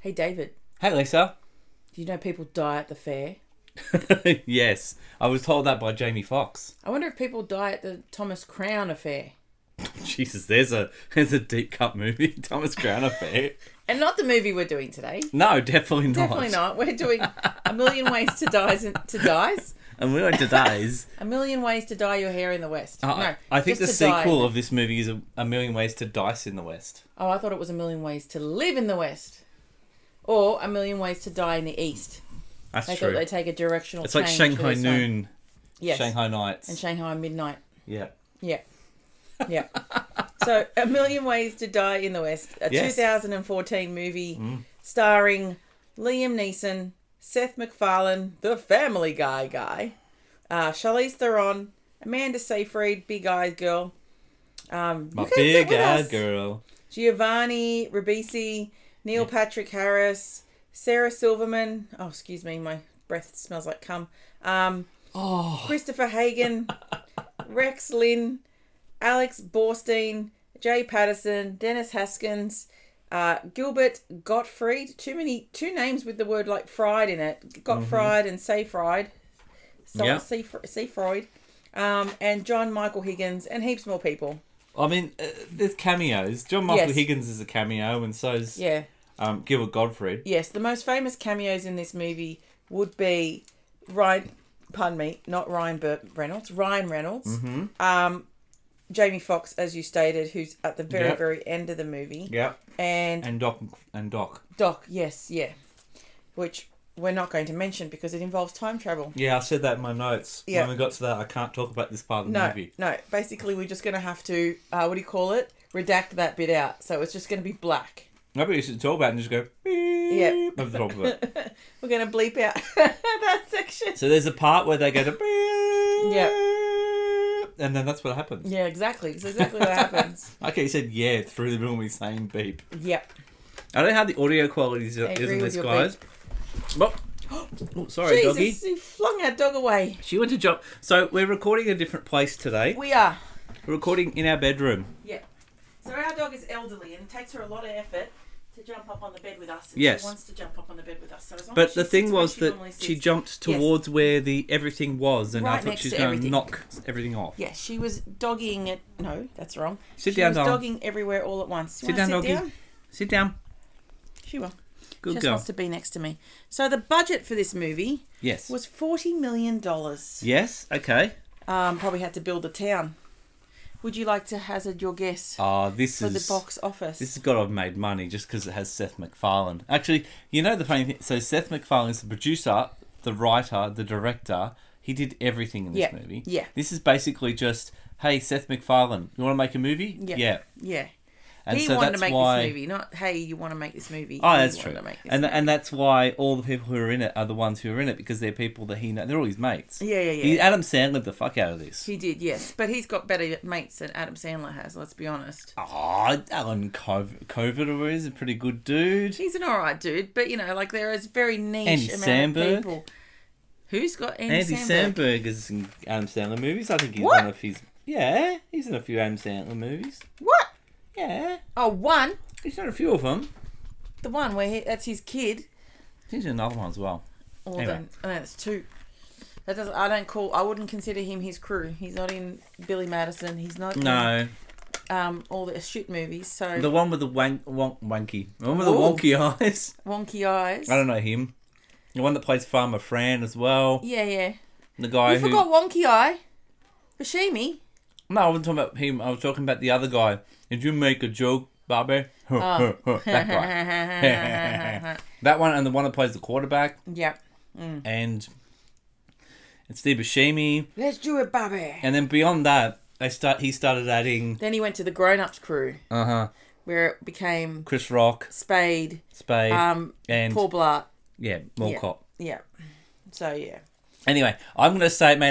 Hey, David, Hey, Lisa. do you know people die at the fair? Yes, I was told that by Jamie Foxx. I wonder if people die at the Thomas Crown affair. Jesus, there's a deep cut movie, Thomas Crown Affair. And not the movie we're doing today. No, definitely not. Definitely not. We're doing A Million Ways to Dies. And we're on today's. A Million Ways to Dye Your Hair in the West. No, I think the just to die. sequel of this movie is a Million Ways to Dice in the West. Oh, I thought it was A Million Ways to Live in the West. Or A Million Ways to Die in the East. That's They true. thought they'd take a directional It's change. like Shanghai for this one. Noon, Yes. Shanghai Nights. And Shanghai Midnight. Yeah. Yeah. Yeah. So, A Million Ways to Die in the West, a Yes. 2014 movie starring Liam Neeson, Seth MacFarlane, the Family Guy, Charlize Theron, Amanda Seyfried, Big Eyes Girl, My you can big sit with eyed us. girl. Giovanni Ribisi, Neil Patrick Harris, Sarah Silverman. Oh, excuse me, my breath smells like cum. Christopher Hagen, Rex Lynn, Alex Borstein, Jay Patterson, Dennis Haskins, Gilbert Gottfried. Two names with the word like fried in it. Gottfried and Seyfried. Yeah. Seyfried. And John Michael Higgins and heaps more people. I mean, there's cameos. John Michael Yes. Higgins is a cameo, and so's Yeah. Gilbert Gottfried. Yes, the most famous cameos in this movie would be Ryan Reynolds. Mm-hmm. Jamie Foxx, as you stated, who's at the very, Yep. very end of the movie. Yeah. And And Doc. Doc, yes, yeah. Which we're not going to mention because it involves time travel. Yeah, I said that in my notes. Yeah. When we got to that, I can't talk about this part of the movie. No. Basically, we're just going to have to, redact that bit out. So it's just going to be black. Maybe you should talk about it and just go, beep over the top of it. We're going to bleep out that section. So there's a part where they go to beep. Yeah. And then that's what happens. Yeah, exactly. It's exactly what happens. Okay, you said yeah through the middle of me saying beep. Yep. I don't know how the audio quality is agree in with this, your guys. Oh, sorry, Jesus, doggy. he flung our dog away. She went to jump. So we're recording in a different place today. We are. We're recording in our bedroom. Yeah. So our dog is elderly and it takes her a lot of effort to jump up on the bed with us. And Yes. She wants to jump up on the bed with us. So as long But as the she thing sits where was that normally she sits- jumped towards where the everything was, and I Right thought next she's to going to everything. knock everything off. Yeah, she was doggying it. No, that's wrong. Sit she down, was darling. dogging everywhere all at once. You Sit wanna down, sit doggy. down? Sit down. She will. Good She just girl. wants to be next to me. So the budget for this movie Yes. was $40 million. Yes. Okay. Probably had to build a town. Would you like to hazard your guess This for is the box office? This has got to have made money just because it has Seth MacFarlane. Actually, you know the funny thing. So Seth MacFarlane is the producer, the writer, the director. He did everything in this movie. Yeah. This is basically just, hey, Seth MacFarlane, you want to make a movie? Yeah. Yeah. Yeah. And He so wanted to that's make why. this movie, not, hey, you want to make this movie. Oh, He that's wanted true. to make this And movie. and that's why all the people who are in it are the ones who are in it because they're people that he knows. They're all his mates. Yeah. He Adam Sandler the fuck out of this. He did, yes. But he's got better mates than Adam Sandler has, let's be honest. Oh, Alan Covitor is a pretty good dude. He's an alright dude, but, like, there is very niche Andy amount Samberg. of people. Who's got Andy Andy Samberg? Samberg is in Adam Sandler movies. I think he's What? one of his. Yeah, he's in a few Adam Sandler movies. What? Yeah, Oh, one? he's in a few of them. The one where that's his kid. He's in another one as well. Or Anyway. then, no, it's two. I wouldn't consider him his crew. He's not in Billy Madison. He's not No, in all the shit movies. So the one with the wanky. The one with the Ooh. wonky eyes. wonky eyes. I don't know him. The one that plays Farmer Fran as well. Yeah. The guy You who. forgot Wonky Eye. Bashimi. No, I wasn't talking about him. I was talking about the other guy. Did you make a joke, Bobby? Oh. That guy. That one and the one that plays the quarterback. Yeah. And Steve Buscemi. Let's do it, Bobby. And then beyond that, he started adding Then he went to the Grown Ups crew, where it became Chris Rock, Spade, and Paul Blart. Mall Cop. Yeah. So yeah. Anyway, I'm going to say it made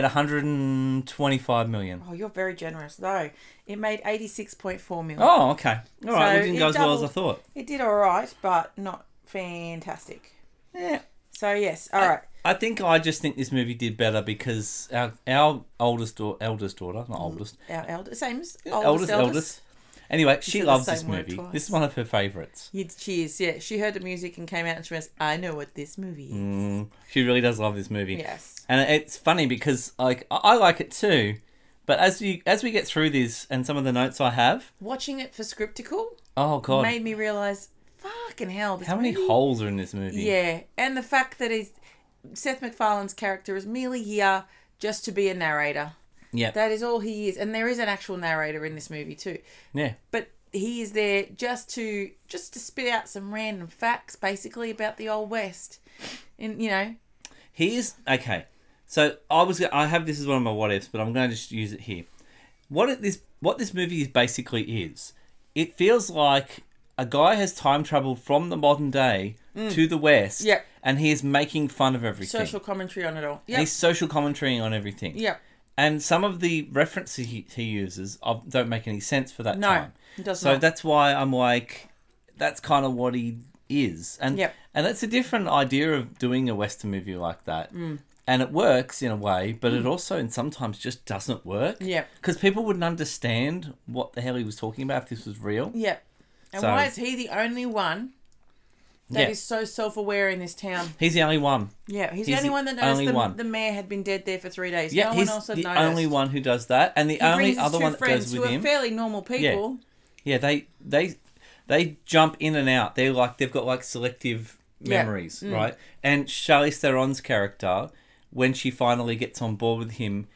125 million. Oh, you're very generous. No, it made 86.4 million. Oh, okay. All right, So it didn't it go as well as I doubled. thought. It did all right, but not fantastic. Yeah. So yes, all right. I just think this movie did better because our eldest daughter, not oldest, Our eldest, same as eldest, Anyway, she said the loves same this word movie. twice. This is one of her favourites. She is, yeah. She heard the music and came out and she went, I know what this movie is. She really does love this movie. Yes. And it's funny because I like it too, but as we get through this and some of the notes I have, Watching it for Scriptical oh god, made me realise, fucking hell, this how many movie... holes are in this movie? Yeah, and the fact that Seth MacFarlane's character is merely here just to be a narrator. Yeah. That is all he is. And there is an actual narrator in this movie too. Yeah. But he is there just to spit out some random facts, basically, about the Old West. And, you know... Okay. So I have this as one of my what ifs, but I'm going to just use it here. What this movie basically is, it feels like a guy has time traveled from the modern day to the West, Yep. and he is making fun of everything. Social commentary on it all. And he's social commentarying on everything. Yep. And some of the references he uses don't make any sense for that time. No, it does so not. that's why I'm like, that's kind of what he is. And Yep. and that's a different idea of doing a Western movie like that. And it works in a way, but it also and sometimes just doesn't work. Yeah. Because people wouldn't understand what the hell he was talking about if this was real. Yep. And So- why is he the only one that is so self-aware in this town? He's the only one. Yeah, he's the He's only the one that only knows one. the mayor had been dead there for 3 days. Yeah, no he's one else had the noticed. only one who does that. And the He only brings his other two one that friends goes who with are him... fairly normal people. Yeah, they jump in and out. They've got like selective memories, right? And Charlize Theron's character, when she finally gets on board with him,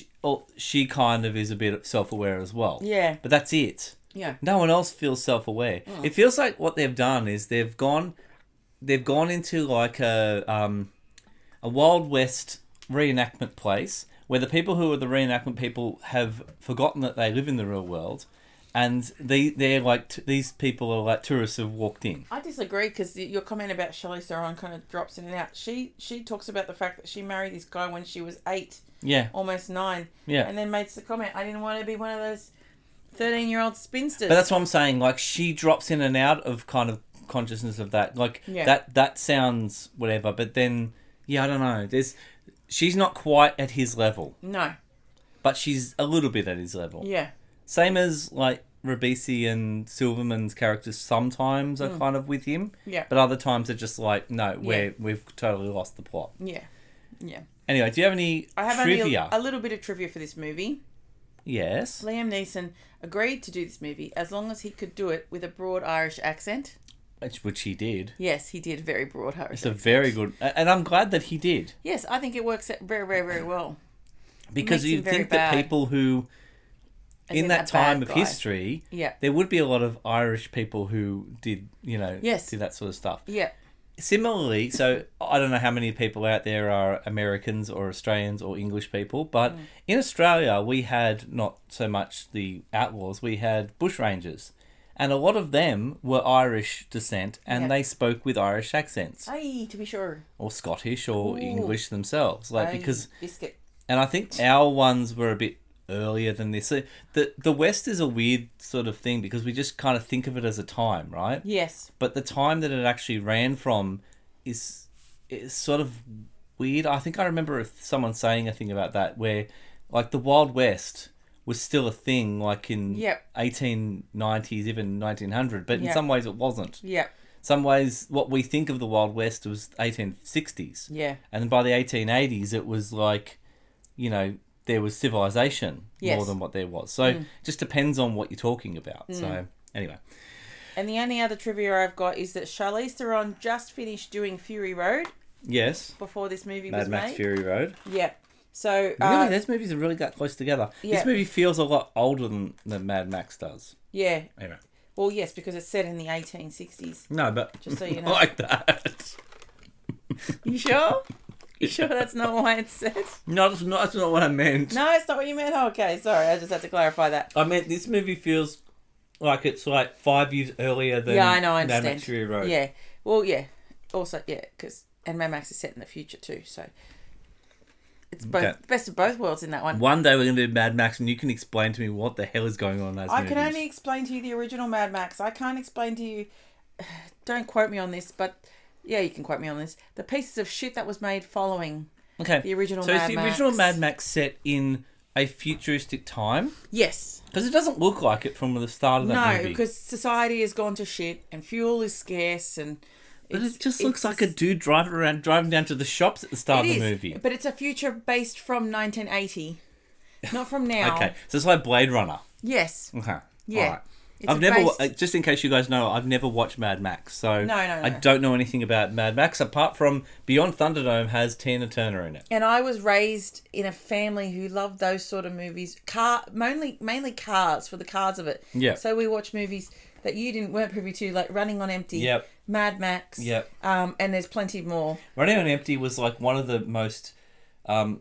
she kind of is a bit self-aware as well. Yeah. But that's it. Yeah. No one else feels self-aware. It feels like what they've done is they've gone into like a Wild West reenactment place where the people who are the reenactment people have forgotten that they live in the real world. And they're like these people are like tourists who've walked in. I disagree because your comment about Charlize Theron kind of drops in and out. She talks about the fact that she married this guy when she was 8, Yeah, almost 9, yeah. and then makes the comment, I didn't want to be one of those 13-year-old spinsters. But that's what I'm saying. Like she drops in and out of kind of consciousness of that. Like that sounds whatever. But then I don't know. She's not quite at his level. No. But she's a little bit at his level. Yeah. Same as like Ribisi and Silverman's characters sometimes are kind of with him. Yeah. But other times they're just like, no, we've totally lost the plot. Yeah. Yeah. Anyway, do you have any I have trivia? only a little bit of trivia for this movie. Yes. Liam Neeson agreed to do this movie as long as he could do it with a broad Irish accent. Which he did. Yes, he did very broad Irish It's a accent. very good... And I'm glad that he did. Yes, I think it works out very, very, very well. Because Makes you him very think that bad. people who... As in that a time bad of guy. history, Yeah. there would be a lot of Irish people who did, Yes. did that sort of stuff. Yeah. Similarly, so I don't know how many people out there are Americans or Australians or English people, but in Australia we had not so much the outlaws, we had bushrangers. And a lot of them were Irish descent and they spoke with Irish accents. Aye, to be sure. Or Scottish or Ooh. English themselves. Aye, Because biscuit. and I think our ones were a bit earlier than this. So the West is a weird sort of thing because we just kind of think of it as a time, right? Yes. But the time that it actually ran from is sort of weird. I think I remember someone saying a thing about that where like the Wild West was still a thing like in 1890s, even 1900, but in some ways it wasn't. Yeah. Some ways what we think of the Wild West was 1860s. Yeah. And then by the 1880s it was like, there was civilization more than what there was. So it just depends on what you're talking about. So anyway. And the only other trivia I've got is that Charlize Theron just finished doing Fury Road Yes. before this movie Mad was Max made. Fury Road. Yeah. So Really, those movies are really got close together. Yeah. This movie feels a lot older than Mad Max does. yeah. Anyway. Well, yes, because it's set in the 1860s. No, but Just so you know. like that. You sure? You sure that's not why it's set? No, that's not what I meant. No, it's not what you meant. Oh, okay, sorry. I just had to clarify that. I meant this movie feels like it's like 5 years earlier than Yeah, I know. I Mad understand. Max Fury Road. Yeah. Well, yeah. Also, yeah, because Mad Max is set in the future too, so it's both Okay. best of both worlds in that one. One day we're going to do Mad Max and you can explain to me what the hell is going on in those I movies. can only explain to you the original Mad Max. I can't explain to you. Don't quote me on this, but yeah, you can quote me on this. The pieces of shit that was made following Okay. the original so Mad is the original Max. Mad Max set in a futuristic time? Yes. Because it doesn't look like it from the start of that movie. No, because society has gone to shit and fuel is scarce and... But it just looks like a dude driving down to the shops at the start of the movie. But it's a future based from 1980, not from now. Okay, so it's like Blade Runner. Yes. Okay. Yeah. All right. I've never, just in case you guys know, I've never watched Mad Max, so No. I don't know anything about Mad Max apart from Beyond Thunderdome has Tina Turner in it. And I was raised in a family who loved those sort of movies, mainly cars, for the cars of it. Yeah. So we watched movies that you weren't privy to, like Running on Empty, Yep. Mad Max, Yep. And there's plenty more. Running on Empty was like one of the most, what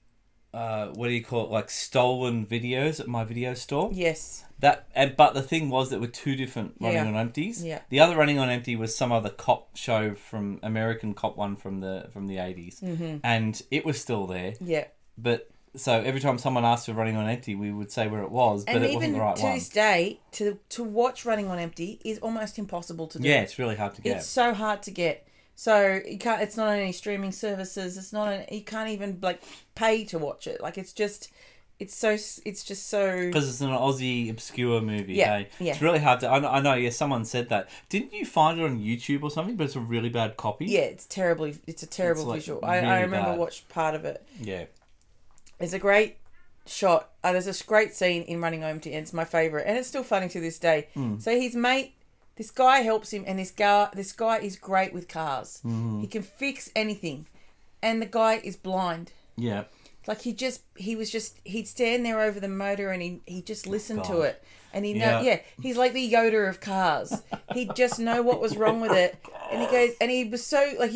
do you call it, like stolen videos at my video store. Yes. But the thing was that were two different Running on Empties. Yeah. The other Running on Empty was some other cop show from American cop one from the 80s, and it was still there. Yeah. But so every time someone asked for Running on Empty, we would say where it was, but it wasn't the right one. And even to this day, to watch Running on Empty is almost impossible to do. Yeah, it's really hard to get. It's so hard to get. So you can't. It's not on any streaming services. It's not. You can't even like pay to watch it. Like it's just. It's just so... Because it's an Aussie obscure movie, yeah, hey? Yeah. It's really hard to... I know, yeah, someone said that. Didn't you find it on YouTube or something, but it's a really bad copy? Yeah, it's a terrible visual. Really I remember bad. watched part of it. Yeah. There's a great shot. There's this great scene in Running Home to... And it's my favourite. And it's still funny to this day. So his mate... This guy helps him, and this guy is great with cars. He can fix anything. And the guy is blind. Yeah. Like he'd stand there over the motor and he just listened to it. And he's like the Yoda of cars. He'd just know what was wrong with it. And he goes, and he was so, like,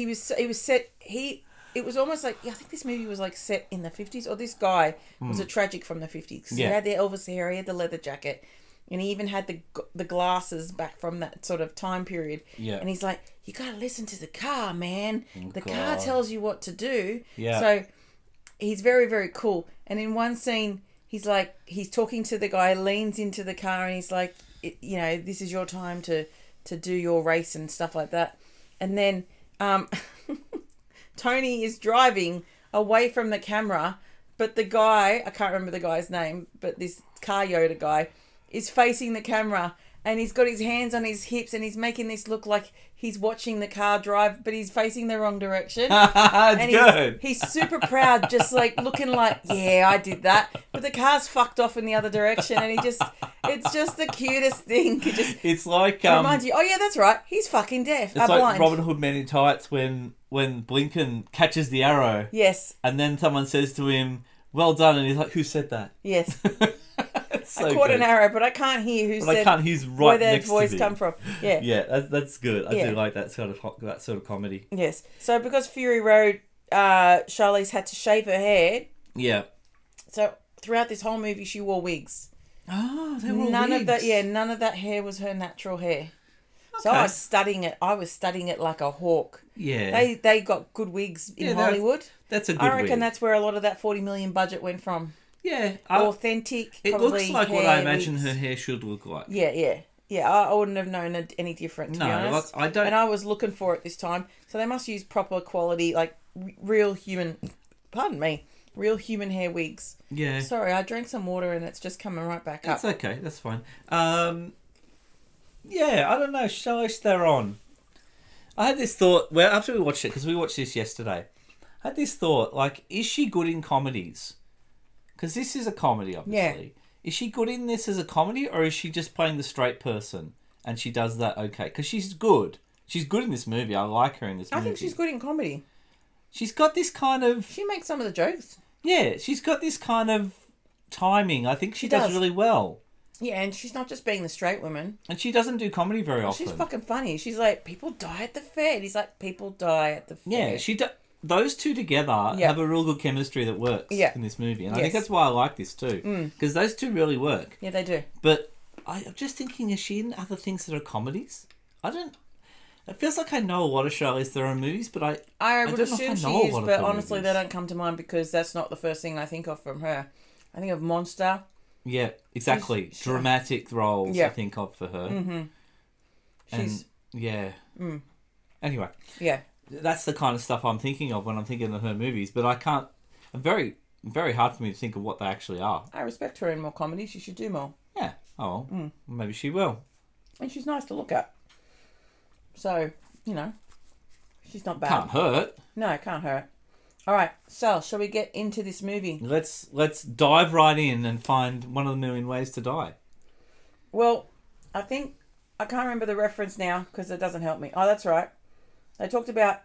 it was almost like, I think this movie was like set in the 50s, or this guy was a tragic from the 50s. Because he had the Elvis hair, he had the leather jacket, and he even had the glasses back from that sort of time period. Yeah. And he's like, you got to listen to the car, man. The car tells you what to do. Yeah. So... He's very, very cool. And in one scene, he's talking to the guy, leans into the car, and he's like, this is your time to do your race and stuff like that. And then Tony is driving away from the camera, but the guy, I can't remember the guy's name, but this car Yoda guy is facing the camera, and he's got his hands on his hips, and he's making this look like he's watching the car drive, but he's facing the wrong direction. And good. He's super proud, just like looking like, yeah, I did that. But the car's fucked off in the other direction, and it's just the cutest thing. It's like... reminds you, oh yeah, that's right, he's fucking deaf. It's like blind. Robin Hood Men in Tights when Blinken catches the arrow. Yes. And then someone says to him, well done, and he's like, who said that? Yes. So I caught good. an arrow, but I can't hear who said. I can't hear right where their next voice to me. come from. Yeah, yeah, that's good. I Yeah. do like that sort of comedy. Yes. So because Fury Road, Charlize had to shave her hair. Yeah. So throughout this whole movie, she wore wigs. Oh, they were all None wigs. of that. Yeah, none of that hair was her natural hair. So Okay. I was studying it. I was studying it like a hawk. Yeah. They got good wigs in Yeah, Hollywood. That's a good I reckon wig. that's where a lot of that 40 million budget went from. Yeah. Authentic. It probably looks like what I imagine wigs. her hair should look like. Yeah. I wouldn't have known it any different, to be honest. I don't. And I was looking for it this time. So they must use proper quality, like real human hair wigs. Yeah. Sorry, I drank some water and it's just coming right back up. That's okay. That's fine. Yeah, I don't know. Charlize Theron. I had this thought. Well, after we watched it, because we watched this yesterday, I had this thought. Like, is she good in comedies? Because this is a comedy, obviously. Yeah. Is she good in this as a comedy, or is she just playing the straight person and she does that okay? Because she's good. She's good in this movie. I like her in this movie. I think she's good in comedy. She's got this kind of... She makes some of the jokes. Yeah, she's got this kind of timing. I think she does really well. Yeah, and she's not just being the straight woman. And she doesn't do comedy very often. She's fucking funny. She's like, people die at the fair. And he's like, people die at the fair. Yeah, those two together have a real good chemistry that works in this movie. And I think that's why I like this too. Because those two really work. Yeah, they do. But I'm just thinking, is she in other things that are comedies? It feels like I know a lot of Charlize Theron movies, but I would don't know assume if I she know a is, lot of but her honestly, movies. they don't come to mind because that's not the first thing I think of from her. I think of Monster. Yeah, exactly. Dramatic roles I think of for her. Mm-hmm. And anyway. Yeah. That's the kind of stuff I'm thinking of when I'm thinking of her movies, but I'm very very hard for me to think of what they actually are. I respect her in more comedy. She should do more. Yeah. Oh, well, maybe she will. And she's nice to look at. So, she's not bad. Can't hurt. No, it can't hurt. All right, so shall we get into this movie? Let's dive right in and find one of the million ways to die. Well, I can't remember the reference now because it doesn't help me. Oh, that's right. They talked about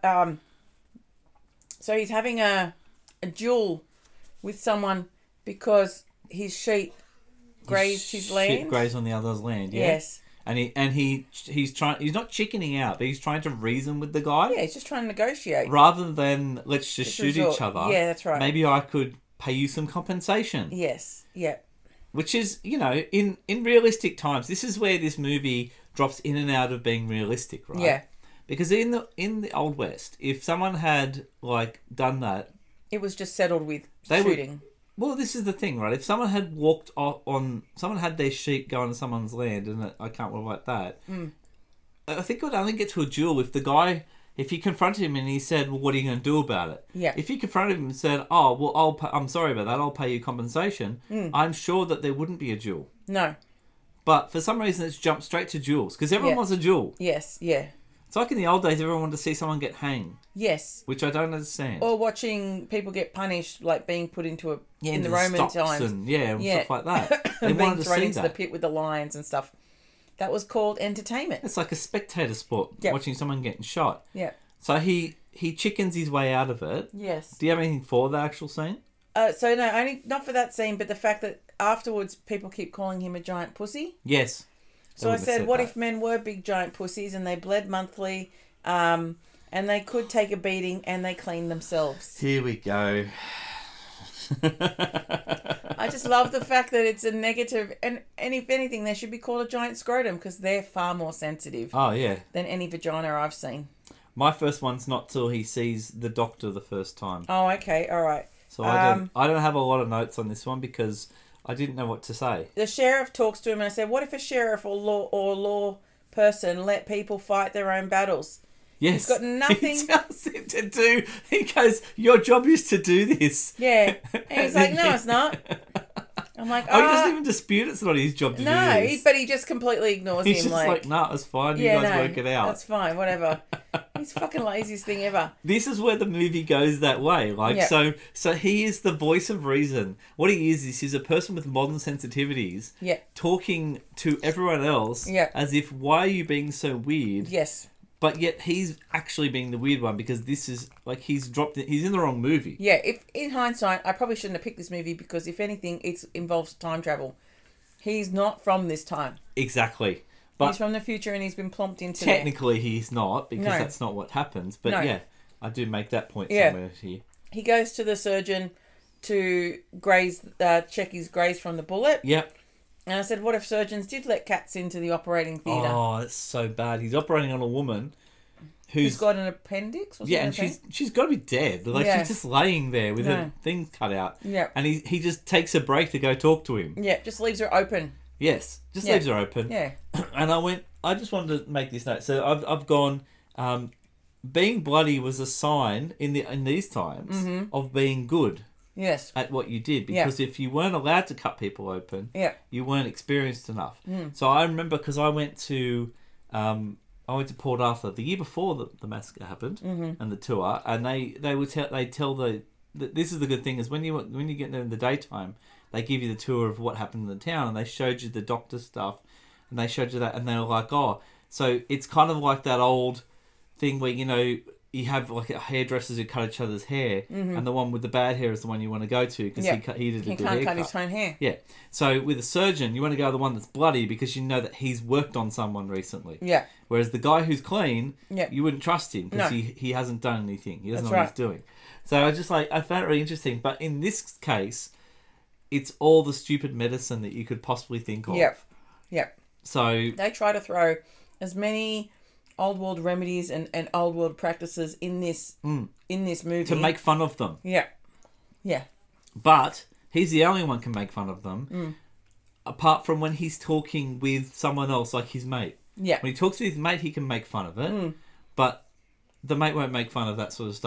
so he's having a duel with someone because his sheep grazed his land. Sheep grazed on the other's land. Yeah? Yes. And he's trying. He's not chickening out, but he's trying to reason with the guy. Yeah, he's just trying to negotiate Rather than let's just shoot each other. Yeah, that's right. Maybe I could pay you some compensation. Yes. Yeah. Which is, in realistic times, this is where this movie drops in and out of being realistic, right? Yeah. Because in the Old West, if someone had done that, it was just settled with they shooting. Well, this is the thing, right? If someone had someone had their sheep go on someone's land, and I can't like that. I think it would only get to a duel if he confronted him and he said, "Well, what are you going to do about it?" Yeah. If he confronted him and said, "Oh, well, I'm sorry about that. I'll pay you compensation," I'm sure that there wouldn't be a duel. No. But for some reason, it's jumped straight to duels because everyone wants a duel. Yes. Yeah. It's like in the old days, everyone wanted to see someone get hanged. Yes. Which I don't understand. Or watching people get punished, like being put into in the into Roman stocks times. and stuff like that. They being wanted to thrown see into that. the pit with the lions and stuff. That was called entertainment. It's like a spectator sport, watching someone getting shot. Yeah. So he chickens his way out of it. Yes. Do you have anything for the actual scene? So no, only not for that scene, but the fact that afterwards people keep calling him a giant pussy. Yes. So I said, what if men were big giant pussies and they bled monthly, and they could take a beating and they clean themselves? Here we go. I just love the fact that it's a negative, and if anything, they should be called a giant scrotum because they're far more sensitive Oh, yeah. than any vagina I've seen. My first one's not till he sees the doctor the first time. Oh, okay, all right. So I don't have a lot of notes on this one because I didn't know what to say. The sheriff talks to him and I said, what if a sheriff or law person let people fight their own battles? Yes. He's got nothing. He tells him to do. He goes, your job is to do this. Yeah. And he's like, no, it's not. I'm like, he doesn't even dispute it's not his job to do this. But he just completely ignores him. He's just like, nah, it's fine. You guys work it out. That's fine, whatever. He's fucking laziest thing ever. This is where the movie goes that way. So he is the voice of reason. What he is he's a person with modern sensitivities talking to everyone else as if, why are you being so weird? Yes. But yet he's actually being the weird one because this is he's in the wrong movie. Yeah, if in hindsight, I probably shouldn't have picked this movie because if anything, it involves time travel. He's not from this time. Exactly. But he's from the future and he's been plonked into technically he's not because that's not what happens. But I do make that point somewhere here. He goes to the surgeon to check his graze from the bullet. Yep. And I said, what if surgeons did let cats into the operating theatre? Oh, that's so bad. He's operating on a woman who's got an appendix? And she's got to be dead. She's just laying there with her thing cut out. Yeah. And he just takes a break to go talk to him. Yeah, just leaves her open. Yes, just leaves her open. Yeah. And I just wanted to make this note. So I've gone, being bloody was a sign in these times of being good. Yes. At what you did. Because if you weren't allowed to cut people open, you weren't experienced enough. So I remember because I went to Port Arthur the year before the massacre happened and the tour, and they tell this is the good thing is when you get there in the daytime, they give you the tour of what happened in the town, and they showed you the doctor stuff, and they showed you that, and they were like, oh, so it's kind of like that old thing where you have like hairdressers who cut each other's hair, and the one with the bad hair is the one you want to go to because he did a good haircut. He can't cut his own hair. Yeah. So with a surgeon, you want to go to the one that's bloody because you know that he's worked on someone recently. Yeah. Whereas the guy who's clean, you wouldn't trust him because he hasn't done anything. He doesn't know what he's doing. So I found it really interesting. But in this case, it's all the stupid medicine that you could possibly think of. Yep. Yep. So they try to throw as many old world remedies and old world practices in this movie to make fun of them. Yeah. Yeah. But he's the only one can make fun of them. Apart from when he's talking with someone else, like his mate. Yeah. When he talks to his mate, he can make fun of it. But the mate won't make fun of that sort of stuff.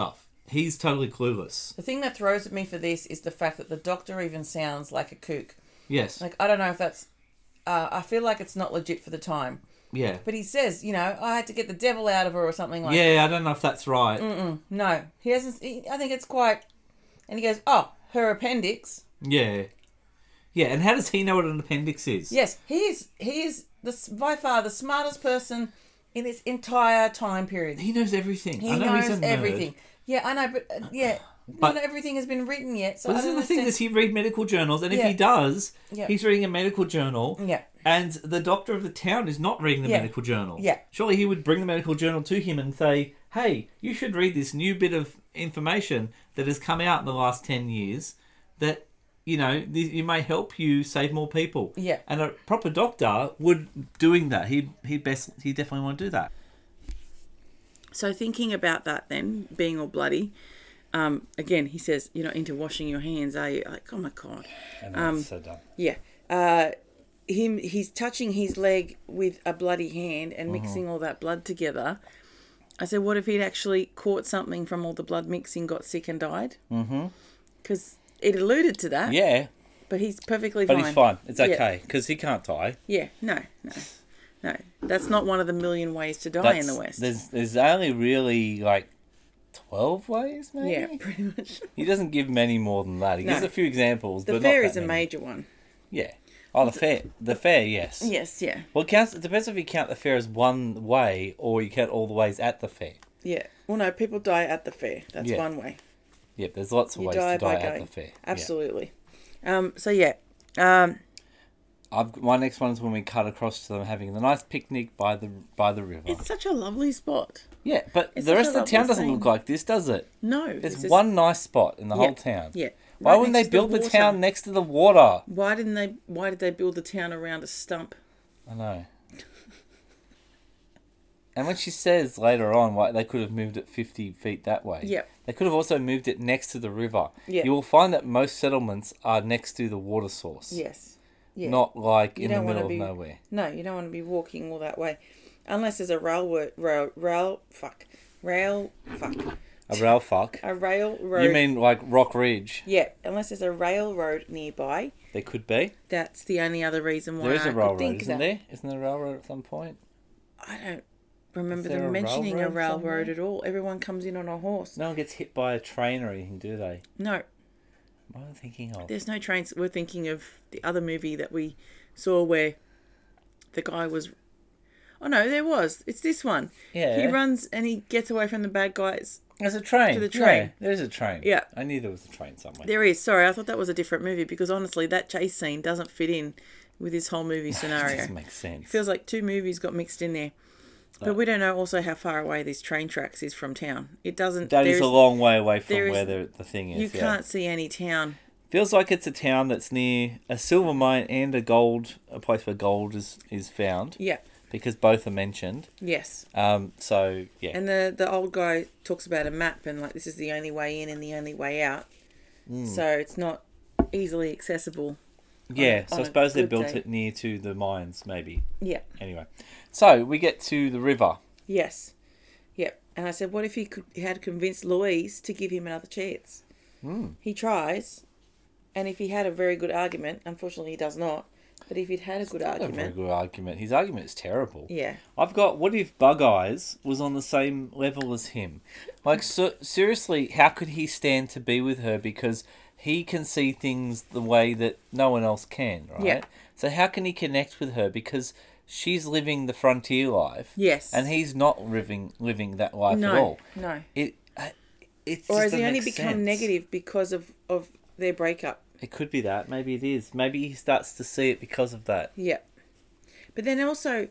he's totally clueless. The thing that throws at me for this is the fact that the doctor even sounds like a kook. Yes. Like, I don't know if that's... I feel like it's not legit for the time. Yeah. But he says, I had to get the devil out of her or something like that. Yeah, I don't know if that's right. No. He hasn't... I think it's quite... And he goes, her appendix. Yeah. Yeah, and how does he know what an appendix is? Yes, he is by far the smartest person in this entire time period. He knows everything. He I know knows he's a nerd. everything. Yeah, I know, but not everything has been written yet. So But this is the thing: is he read medical journals, and if Yeah. he does, Yeah. he's reading a medical journal. Yeah. And the doctor of the town is not reading the Yeah. medical journal. Yeah. Surely he would bring the medical journal to him and say, "Hey, you should read this new bit of information that has come out in the last 10 years that." It may help you save more people. Yeah. And a proper doctor would doing that. He definitely want to do that. So thinking about that then, being all bloody, again, he says, you're not into washing your hands, are you? Like, oh my God. And that's so dumb. Yeah. He's touching his leg with a bloody hand and mixing all that blood together. I said, what if he'd actually caught something from all the blood mixing, got sick and died? Mm-hmm. Because it alluded to that. Yeah. But he's perfectly fine. But he's fine. It's okay. Because he can't die. Yeah. No. That's not one of the million ways to die in the West. There's only really 12 ways, maybe? Yeah, pretty much. He doesn't give many more than that. He gives a few examples, The but fair not is that a many. major one. Yeah. Oh, the fair. The fair, yes. Yes, yeah. Well, it depends if you count the fair as one way or you count all the ways at the fair. Yeah. Well, no, people die at the fair. That's Yeah. one way. Yep, there's lots of ways to die at the fair. Absolutely. My next one is when we cut across to them having the nice picnic by the river. It's such a lovely spot. Yeah, but It's the rest such a of the town lovely doesn't scene. look like this, does it? No. There's one nice spot in the whole town. Yeah. Why Right wouldn't they next to build the water. town next to the water? Why did they build the town around a stump? I know. And when she says later on, they could have moved it 50 feet that way. Yep. They could have also moved it next to the river. Yep. You will find that most settlements are next to the water source. Yes. Yeah. Not like You in the don't wanna middle of be- nowhere. No, you don't want to be walking all that way. Unless there's a rail fuck. A rail fuck. A railroad. You mean like Rock Ridge? Yeah, unless there's a railroad nearby. There could be. That's the only other reason why There is I a could railroad, think isn't that. there? Isn't there a railroad at some point? I don't remember Is there them a mentioning a railroad railroad somewhere? at all. Everyone comes in on a horse. No one gets hit by a train or anything, do they? No, What am I thinking of? there's no trains. We're thinking of the other movie that we saw where the guy was... Oh, no, there was. It's this one. Yeah. He runs and he gets away from the bad guys. There's a train. To the train. Yeah, there's a train. Yeah. I knew there was a train somewhere. There is. Sorry, I thought that was a different movie because honestly, that chase scene doesn't fit in with this whole movie It scenario. doesn't make sense. It feels like two movies got mixed in there. But we don't know also how far away these train tracks is from town. It doesn't... That is a long way away from there is- where the thing is. You yeah. can't see any town. Feels like it's a town that's near a silver mine and a place where gold is found. Yeah. Because both are mentioned. Yes. So, yeah. And the old guy talks about a map and like this is the only way in and the only way out. So it's not easily accessible. Yeah, so on I a suppose they good built day. it near to the mines, maybe. Yeah. Anyway. So, we get to the river. Yes. Yep. And I said, what if he had convinced Louise to give him another chance? He tries, and if he had a very good argument, unfortunately he does not, but if he'd had a good Not a very argument... good argument. His argument is terrible. Yeah. I've got, what if Bug Eyes was on the same level as him? Like, seriously, how could he stand to be with her? Because he can see things the way that no one else can, right? Yeah. So how can he connect with her? Because she's living the frontier life. Yes. And he's not living that life No. at all. No. It's Or just has he doesn't only make become sense. negative because of their breakup? It could be that. Maybe it is. Maybe he starts to see it because of that. Yeah. But then also,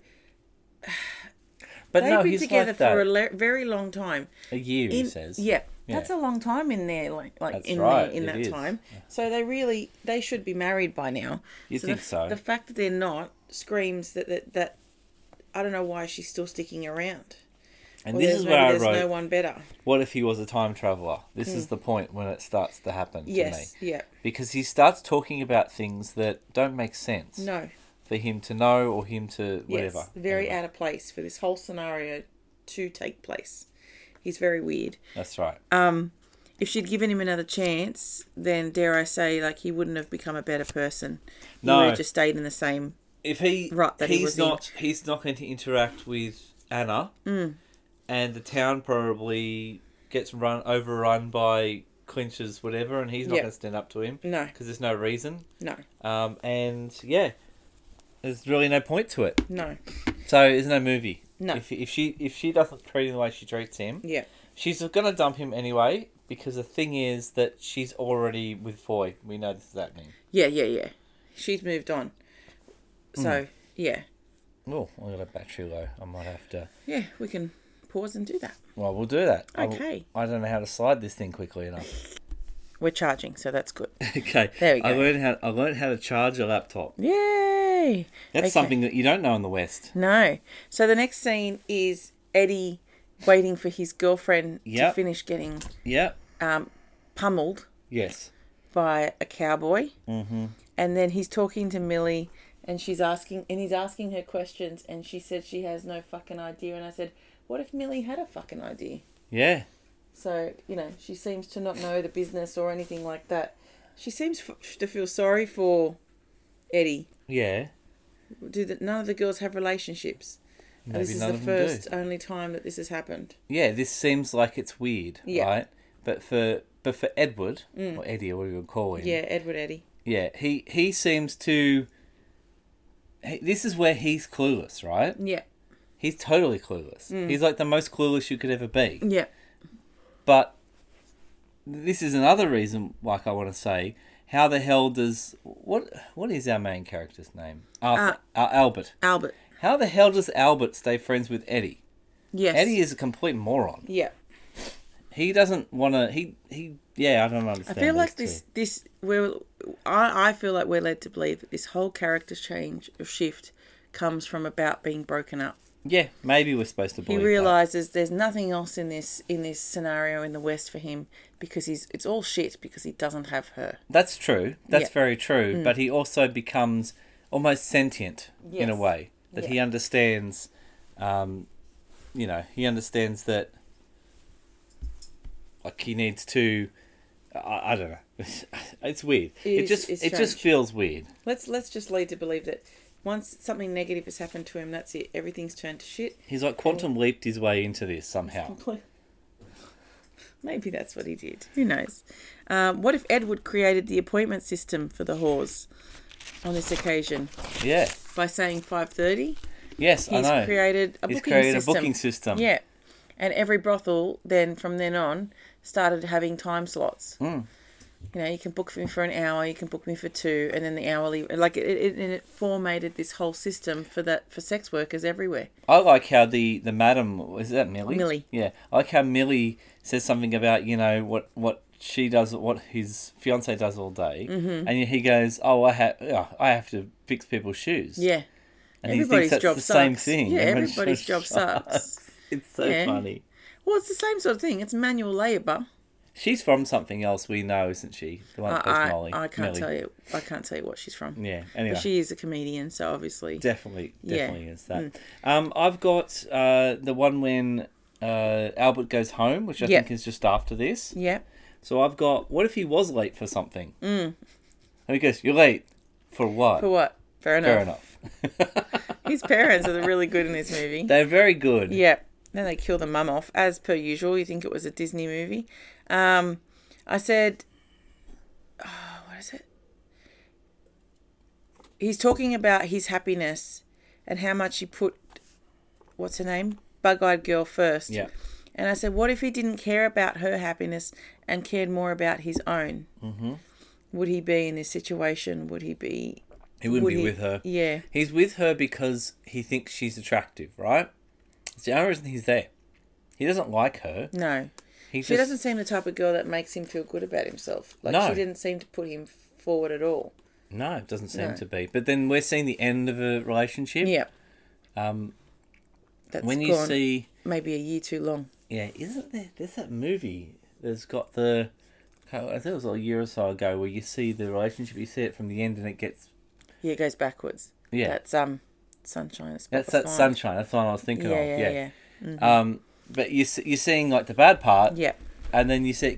But they've no, been he's together like that. for a very long time. A year, he says. Yeah. Yeah. That's a long time in there, like That's in right, there in it that is. time. So they should be married by now. You think so? The fact that they're not screams that I don't know why she's still sticking around. And Or this is where I there's wrote, no one better. what if he was a time traveller? This is the point when it starts to happen to Yes, me. yeah. Because he starts talking about things that don't make sense No. for him to know or him to whatever. Yes, very Anyway, out of place for this whole scenario to take place. He's very weird. That's right. if she'd given him another chance, then dare I say, like, he wouldn't have become a better person. He would have just stayed in the same if he rut that he was he's not going to interact with Anna, and the town probably gets overrun by Clinch's whatever, and he's not going to stand up to him. No, because there's no reason. No. And yeah, there's really no point to it. No. So there's no movie. No. If she doesn't treat him the way she treats him, she's going to dump him anyway. Because the thing is that she's already with Foy. We know this is happening. Yeah. She's moved on. So, yeah. Oh, I got a battery low. I might have to... Yeah, we can pause and do that. Well, we'll do that. Okay. I don't know how to slide this thing quickly enough. We're charging, so that's good. Okay. There we go. I learned how to charge a laptop. Yay! That's something that you don't know in the West. No. So the next scene is Eddie waiting for his girlfriend to finish getting... pummeled. Yes. By a cowboy. Mm-hmm. And then he's talking to Millie, and he's asking her questions, and she said she has no fucking idea. And I said, what if Millie had a fucking idea? Yeah. So, she seems to not know the business or anything like that. She seems to feel sorry for Eddie. Yeah. None of the girls have relationships? Maybe this is none the of them do. only time that this has happened. Yeah, this seems like it's weird, right? But for Edward, or Eddie, or whatever you call him. Yeah, Edward Eddie. Yeah, he seems to... this is where he's clueless, right? Yeah. He's totally clueless. He's like the most clueless you could ever be. Yeah. But this is another reason, like I want to say, how the hell does... What is our main character's name? Albert. Albert. How the hell does Albert stay friends with Eddie? Yes. Eddie is a complete moron. Yeah. He doesn't want to... I don't understand. I feel like I feel like we're led to believe that this whole character change or shift comes from about being broken up. Yeah, maybe we're supposed to believe he realises there's nothing else in this scenario in the West for him because it's all shit because he doesn't have her. That's true. That's very true. But he also becomes almost sentient in a way that he understands. He understands that. Like he needs to. I don't know. It's weird. It just feels weird. Let's just lead to believe that. Once something negative has happened to him, that's it. Everything's turned to shit. He's like quantum leaped his way into this somehow. Maybe that's what he did. Who knows? What if Edward created the appointment system for the whores on this occasion? Yeah. By saying 5:30? Yes, I know. He's created a booking system. Yeah. And every brothel then, from then on, started having time slots. You can book me for an hour, you can book me for 2, and then the hourly... Like, it formatted this whole system for sex workers everywhere. I like how the madam... Is that Millie? Millie. Yeah. I like how Millie says something about, what she does, what his fiancé does all day. Mm-hmm. And he goes, I have to fix people's shoes. Yeah. And everybody's he thinks that's the sucks. Same thing. Yeah, everybody's job sucks. It's so funny. Well, it's the same sort of thing. It's manual labour. She's from something else we know, isn't she? The one that plays Molly. I can't tell you. I can't tell you what she's from. Yeah. Anyway, but she is a comedian, so obviously definitely is that. I've got the one when Albert goes home, which I think is just after this. Yeah. So I've got. What if he was late for something? And he goes, "You're late for what? For what? Fair enough." His parents are really good in this movie. They're very good. Yeah. Then they kill the mum off, as per usual. You think it was a Disney movie. I said, what is it? He's talking about his happiness and how much he put, what's her name? Bug-Eyed Girl first. Yeah. And I said, what if he didn't care about her happiness and cared more about his own? Mm-hmm. Would he be in this situation? Would he be... He wouldn't be with her. Yeah. He's with her because he thinks she's attractive, right? It's the only reason he's there. He doesn't like her. No. She doesn't seem the type of girl that makes him feel good about himself. She didn't seem to put him forward at all. No, it doesn't seem to be. But then we're seeing the end of a relationship. Yeah. That's when you see... Maybe a year too long. Yeah, isn't there... There's that movie that's got the... I think it was a year or so ago where you see the relationship, you see it from the end and it gets... Yeah, it goes backwards. Yeah. That's Sunshine. That's Sunshine. That's the one I was thinking of. Yeah. Mm-hmm. But you're seeing like the bad part. Yeah. And then you see it go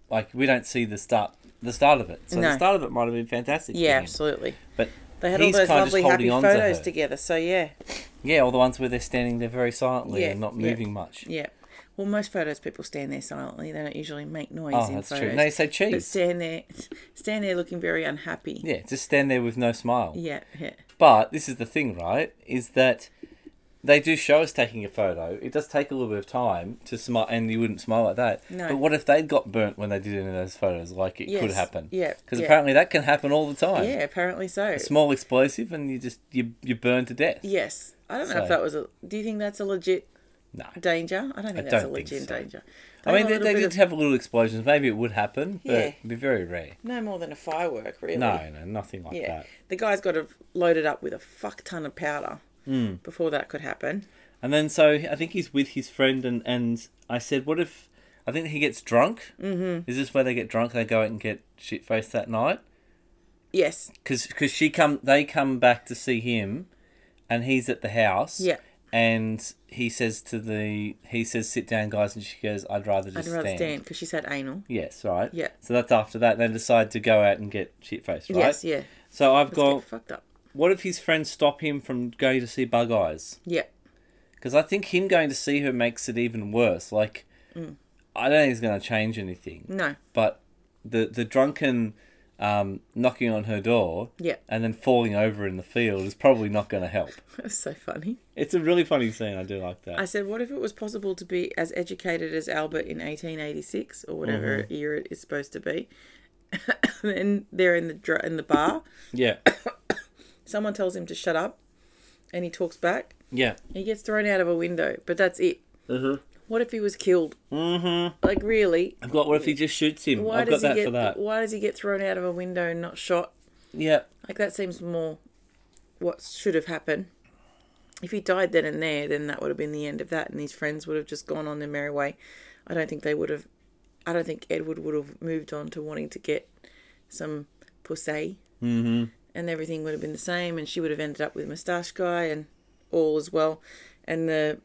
like we don't see the start of it. So No. the start of it might have been fantastic. Yeah, for him. absolutely. But They had all he's those kind of lovely just happy holding on to photos her. together. So yeah, Yeah, all the ones where they're standing there very silently Yeah, and not yeah. moving much. yeah. Well, most photos people stand there silently. They don't usually make noise Oh, in that's photos. true. They say But cheese. stand there looking very unhappy. Yeah, just stand there with no smile. Yeah, yeah. But this is the thing, right? Is that they do show us taking a photo. It does take a little bit of time to smile, and you wouldn't smile like that. No. But what if they'd got burnt when they did any of those photos? Like it could Yes. happen. Yeah, Because yeah. apparently that can happen all the time. Yeah, apparently so. A small explosive, and you burn to death. Yes. I don't know So- if that was a... Do you think that's a legit No. danger? I don't think I that's don't a think legit so. danger. I mean, a little they bit did of- have little explosions. Maybe it would happen, but Yeah. it'd be very rare. No more than a firework, really. No, nothing like Yeah. that. The guy's got to load it up with a fuck ton of powder Hmm. before that could happen. And then so I think he's with his friend, and I said, what if... I think he gets drunk. Mm-hmm. Is this where they get drunk and they go out and get shit-faced that night? Yes. Because they come back to see him, and he's at the house. Yeah. And he says, sit down, guys, and she goes, I'd rather I'd just rather stand. stand because she's had anal. Yes, right. Yeah. So that's after that. They decide to go out and get shit-faced, right? Yes, yeah. So I've Let's got... get fucked up. What if his friends stop him from going to see Bug Eyes? Yeah. Because I think him going to see her makes it even worse. Like, I don't think it's going to change anything. No. But the drunken knocking on her door Yeah. and then falling over in the field is probably not going to help. That's so funny. It's a really funny scene. I do like that. I said, what if it was possible to be as educated as Albert in 1886 or whatever Mm-hmm. year it is supposed to be? And they're in the bar. Yeah. Someone tells him to shut up, and he talks back. Yeah. He gets thrown out of a window, but that's it. Mm-hmm. What if he was killed? Mm-hmm. Like, really? I've got, what if he just shoots him? Why I've does got he that get? for that. Why does he get thrown out of a window and not shot? Yeah. Like, that seems more what should have happened. If he died then and there, then that would have been the end of that, and his friends would have just gone on their merry way. I don't think they would have. I don't think Edward would have moved on to wanting to get some pussy. Mm-hmm. And everything would have been the same, and she would have ended up with Moustache Guy and all as well. And the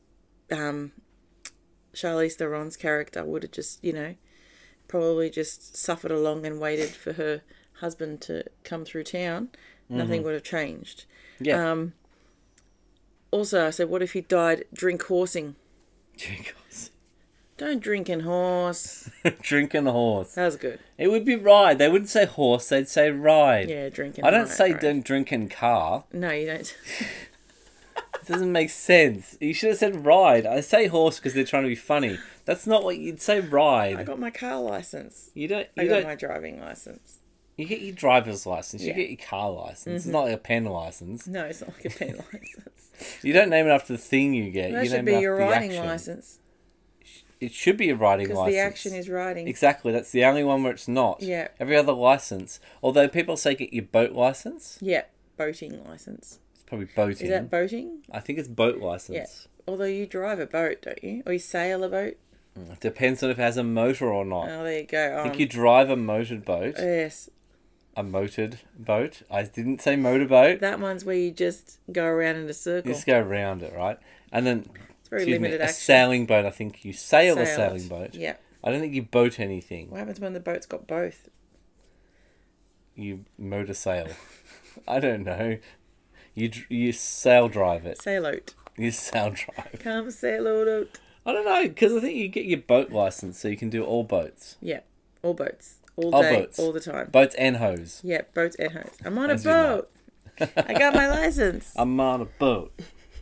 Charlize Theron's character would have just, probably just suffered along and waited for her husband to come through town. Nothing would have changed. Yeah. Also, I said, what if he died drink horsing? Jiggles. Don't drink and horse. Drinking a horse. That was good. It would be ride. They wouldn't say horse. They'd say ride. Yeah, drink and I don't ride, say right. don't drink in car. No, you don't. It doesn't make sense. You should have said ride. I say horse because they're trying to be funny. That's not what you'd say. Ride. I got my car license. You don't. I You got don't. my driving license. You get your driver's license. You Yeah. get your car license. It's not like a pen license. No, it's not like a pen license. You don't name it after the thing you get. That you should name it be your after the riding action. license. It should be a riding Because license. the action is riding. Exactly. That's the only one where it's not. Yeah. Every other license. Although people say get your boat license. Yeah, boating license. It's probably boating. Is that boating? I think it's boat license. Yeah. Although you drive a boat, don't you? Or you sail a boat? It depends on if it has a motor or not. Oh, there you go. I think you drive a motored boat. Yes. A motored boat. I didn't say motorboat. That one's where you just go around in a circle. You just go around it, right? And then It's very excuse me, limited a action. sailing boat. I think you sail a Sailed. sailing boat. Yeah. I don't think you boat anything. What happens when the boat's got both? You motor sail. I don't know. You sail drive it. Sail out. You sail drive. Come sail out. I don't know because I think you get your boat license so you can do all boats. Yeah. All boats. All All day. boats. All the time. Boats and hose. Yeah, boats and hose. I'm on a As you know. boat. I got my license. I'm on a boat.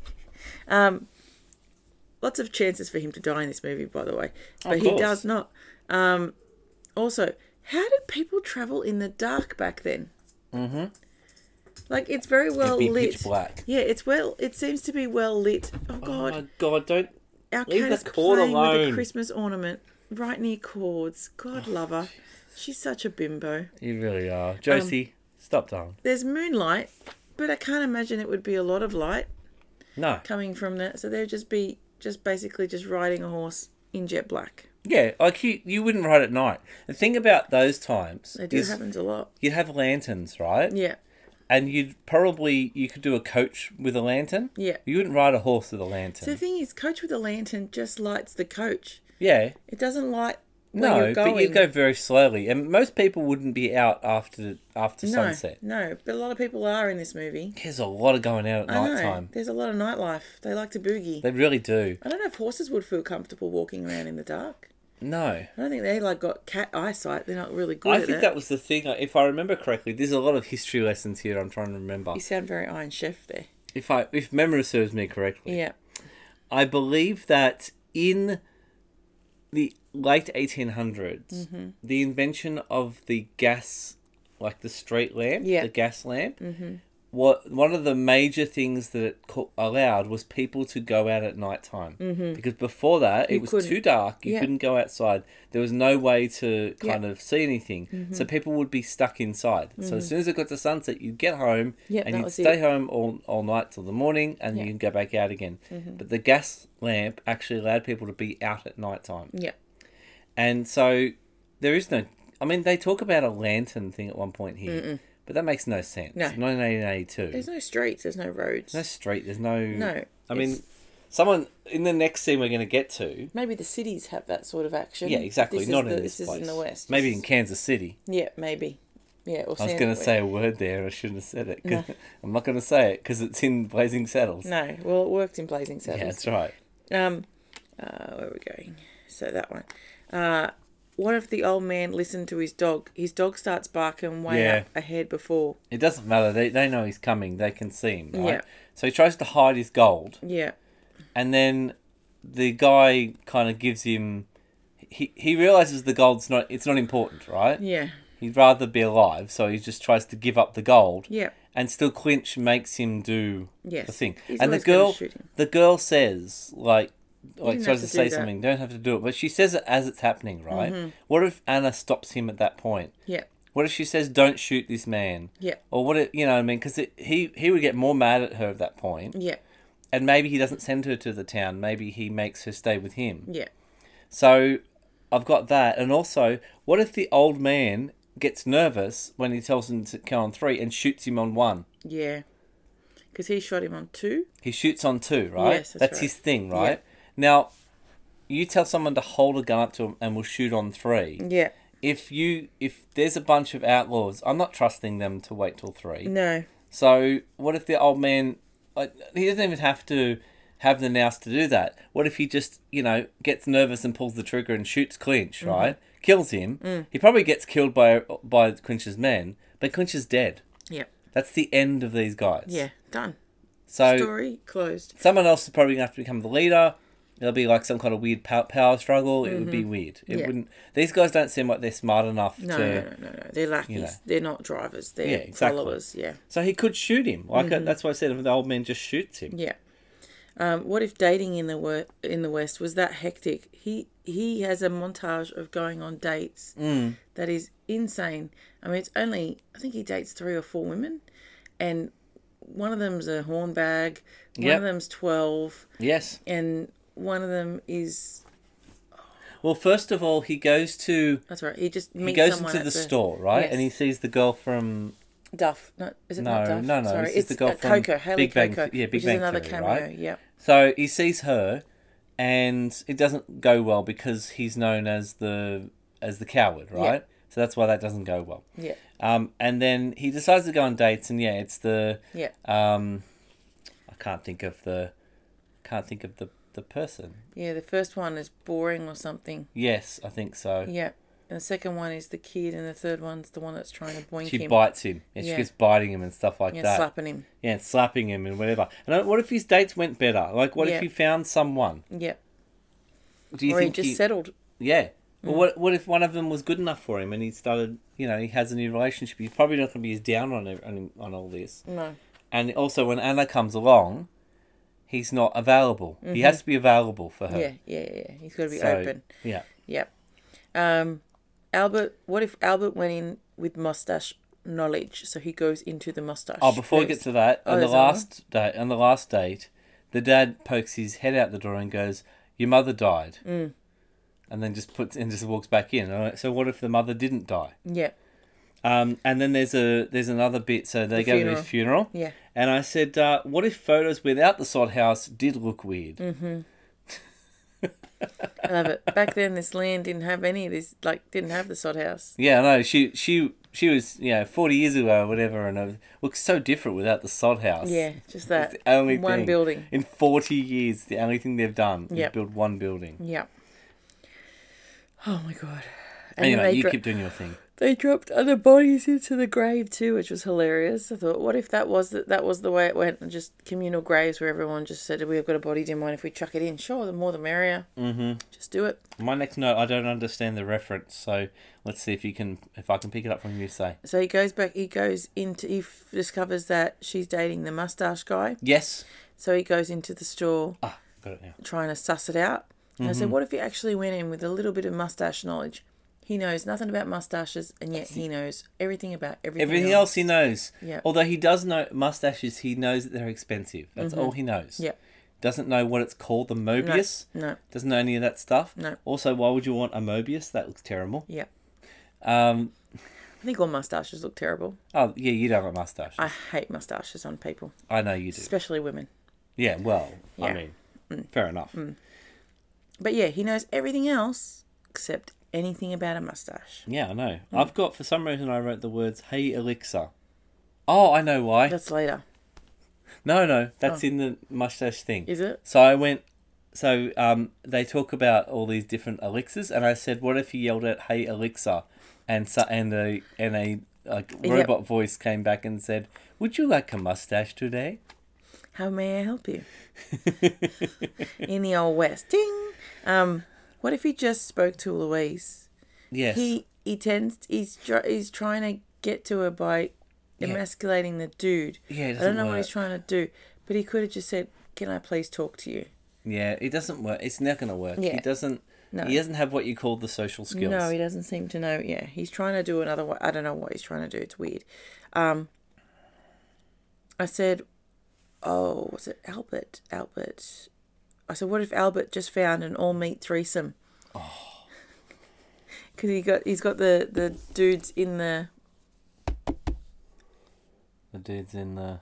Lots of chances for him to die in this movie, by the way. But Of he course. does not. Also, how did people travel in the dark back then? Mm-hmm. Like, it's very well It'd be lit. pitch black. Yeah, it seems to be well lit. Oh, God. Oh my god! Don't. Our leave cat the is cord playing with alone. a Christmas ornament right near cords. God love her. She's such a bimbo. You really are, Josie. Stop, darling. There's moonlight, but I can't imagine it would be a lot of light No. coming from that. So they'd just be basically riding a horse in jet black. Yeah, like you wouldn't ride at night. The thing about those times It is happens a lot. you'd have lanterns, right? Yeah. And you could do a coach with a lantern. Yeah. You wouldn't ride a horse with a lantern. So the thing is, coach with a lantern just lights the coach. Yeah. It doesn't light where you're going. But you go very slowly, and most people wouldn't be out after sunset. No, but a lot of people are in this movie. There's a lot of going out at I night know. time. There's a lot of nightlife. They like to boogie. They really do. I don't know if horses would feel comfortable walking around in the dark. No. I don't think they got cat eyesight. They're not really good at it. I think that was the thing. If I remember correctly, there's a lot of history lessons here I'm trying to remember. You sound very Iron Chef there. If memory serves me correctly. Yeah. I believe that in the late 1800s, the invention of the gas, like the street lamp, the gas lamp, one of the major things that it allowed was people to go out at night time. Because before that, it was too dark. You couldn't go outside. There was no way to kind of see anything. So people would be stuck inside. So as soon as it got to sunset, you'd get home and you'd stay home all night till the morning and you can go back out again. But the gas lamp actually allowed people to be out at night time. Yeah. And so there is no... I mean, they talk about a lantern thing at one point here. But that makes no sense. No. 1982. There's no streets. There's no roads. No street. There's no... No. I mean, someone... In the next scene we're going to get to... Maybe the cities have that sort of action. Yeah, exactly. Not in this place. This is in the West. Maybe in Kansas City. Yeah, maybe. Yeah, or I was going to say a word there. I shouldn't have said it. No. I'm not going to say it because it's in Blazing Saddles. No. Well, it worked in Blazing Saddles. Yeah, that's right. Where are we going? So that one. What if the old man listened to his dog? His dog starts barking way up ahead before. It doesn't matter. They know he's coming. They can see him, right? Yeah. So he tries to hide his gold. Yeah. And then the guy kind of gives him... He realises the gold's not important, right? Yeah. He'd rather be alive, so he just tries to give up the gold. Yeah. And still Clinch makes him do the thing. He's and the girl says, like tries to say something, don't have to do it. But she says it as it's happening, right? What if Anna stops him at that point? Yeah. What if she says, don't shoot this man? Yeah. Or what if, you know what I mean? Because he would get more mad at her at that point. Yeah. And maybe he doesn't send her to the town. Maybe he makes her stay with him. Yeah. So I've got that. And also, what if the old man gets nervous when he tells him to go on 3 and shoots him on 1? Yeah. Because he shot him on 2. He shoots on 2, right? Yes, that's right. his thing, right? Yeah. Now, you tell someone to hold a gun up to him and we'll shoot on 3. Yeah. If there's a bunch of outlaws, I'm not trusting them to wait till 3. No. So what if the old man... he doesn't even have to have the nous to do that. What if he just, gets nervous and pulls the trigger and shoots Clinch, right? Kills him. He probably gets killed by Clinch's men, but Clinch is dead. Yeah. That's the end of these guys. Yeah, done. So story closed. Someone else is probably going to have to become the leader. There'll be like some kind of weird power struggle. It would be weird. It wouldn't. These guys don't seem like they're smart enough to... No. They're lackeys. They're not drivers. They're followers. Yeah. So he could shoot him. That's why I said if the old man just shoots him. Yeah. What if dating in the West was that hectic? He has a montage of going on dates that is insane. I mean, I think he dates 3 or 4 women, and one of them's a hornbag, one of them's 12. Yes. And one of them is... Well, first of all, he goes to... That's right. He just meets He goes someone into the store, right? Yes. And he sees the girl from... Duff. No, is it not Duff? No. Sorry, It's the girl from Coco. Haley Big Bang, Coco. Big which Bang is another Theory, cameo. right? Yep. So he sees her, and it doesn't go well because he's known as the coward, right? Yep. So that's why that doesn't go well. Yeah. And then he decides to go on dates, and it's the... Yeah. I can't think of the person. Yeah, the first one is boring or something. Yes, I think so. Yeah. And the second one is the kid, and the third one's the one that's trying to boink him. She bites him. And she keeps biting him and stuff like that. Slapping him. Yeah, and slapping him and whatever. And what if his dates went better? Like, what if he found someone? Yeah. Do you or think he just settled. Yeah. Well, what if one of them was good enough for him and he started, he has a new relationship? He's probably not going to be as down on all this. No. And also, when Anna comes along, he's not available. He has to be available for her. Yeah. He's got to be open. Yeah. Yep. Albert, what if Albert went in with mustache knowledge, so he goes into the mustache? Oh, before we get to that, on the last date, the dad pokes his head out the door and goes, "Your mother died," and then just walks back in. So what if the mother didn't die? Yeah. And then there's another bit. So they go to his funeral. Yeah. And I said, what if photos without the sod house did look weird? Mm-hmm. I love it. Back then, this land didn't have any of this, didn't have the sod house. Yeah, I know. She was, 40 years ago or whatever, and it looks so different without the sod house. Yeah, just that. It's the only one thing. building. In 40 years, the only thing they've done is Yep. build one building. Yeah. Oh my god. And Anyway, then you keep doing your thing. they dropped other bodies into the grave too, which was hilarious. I thought, what if that was the way it went, and just communal graves where everyone just said, "We've got a body. Do you mind if we chuck it in?" Sure, the more the merrier. Mm-hmm. Just do it. My next note, I don't understand the reference, so let's see if I can pick it up from you. Say So he goes back. He discovers that she's dating the mustache guy. yes. So he goes into the store Ah, got it now. trying to suss it out. And I said, what if he actually went in with a little bit of mustache knowledge? He knows nothing about mustaches, and yet he knows everything about everything. Everything else he knows. Yeah. Although he does know mustaches, he knows that they're expensive. That's all he knows. Yeah. Doesn't know what it's called, the Mobius. No. Doesn't know any of that stuff. No. Also, why would you want a Mobius? That looks terrible. Yeah. Um. I think all mustaches look terrible. Oh yeah, you don't like mustaches. I hate mustaches on people, I know you do. especially women. Yeah. Well, I Yeah. mean, fair enough. But yeah, he knows everything else except anything about a mustache. Yeah, I know. I've got, for some reason, I wrote the words "Hey Elixir." Oh, I know why. That's later. No, that's in the mustache thing. Is it? So I went. So they talk about all these different elixirs, and I said, "What if he yelled out, 'Hey Elixir,' and a robot voice came back and said, 'Would you like a mustache today?'" How may I help you? In the old west, ding. What if he just spoke to Louise? Yes. He's trying to get to her by emasculating the dude. Yeah, it I doesn't don't know what work. he's trying to do, but he could have just said, "Can I please talk to you?" Yeah, it doesn't work. It's not going to work. Yeah. He doesn't. No. He doesn't have what you call the social skills. No, he doesn't seem to know. Yeah, he's trying to do another one. I don't know what he's trying to do. It's weird. I said, "Oh, was it Albert? Albert." I said, "What if Albert just found an all-meat threesome?" Oh. Because he's got the dudes in the. The dude's in the.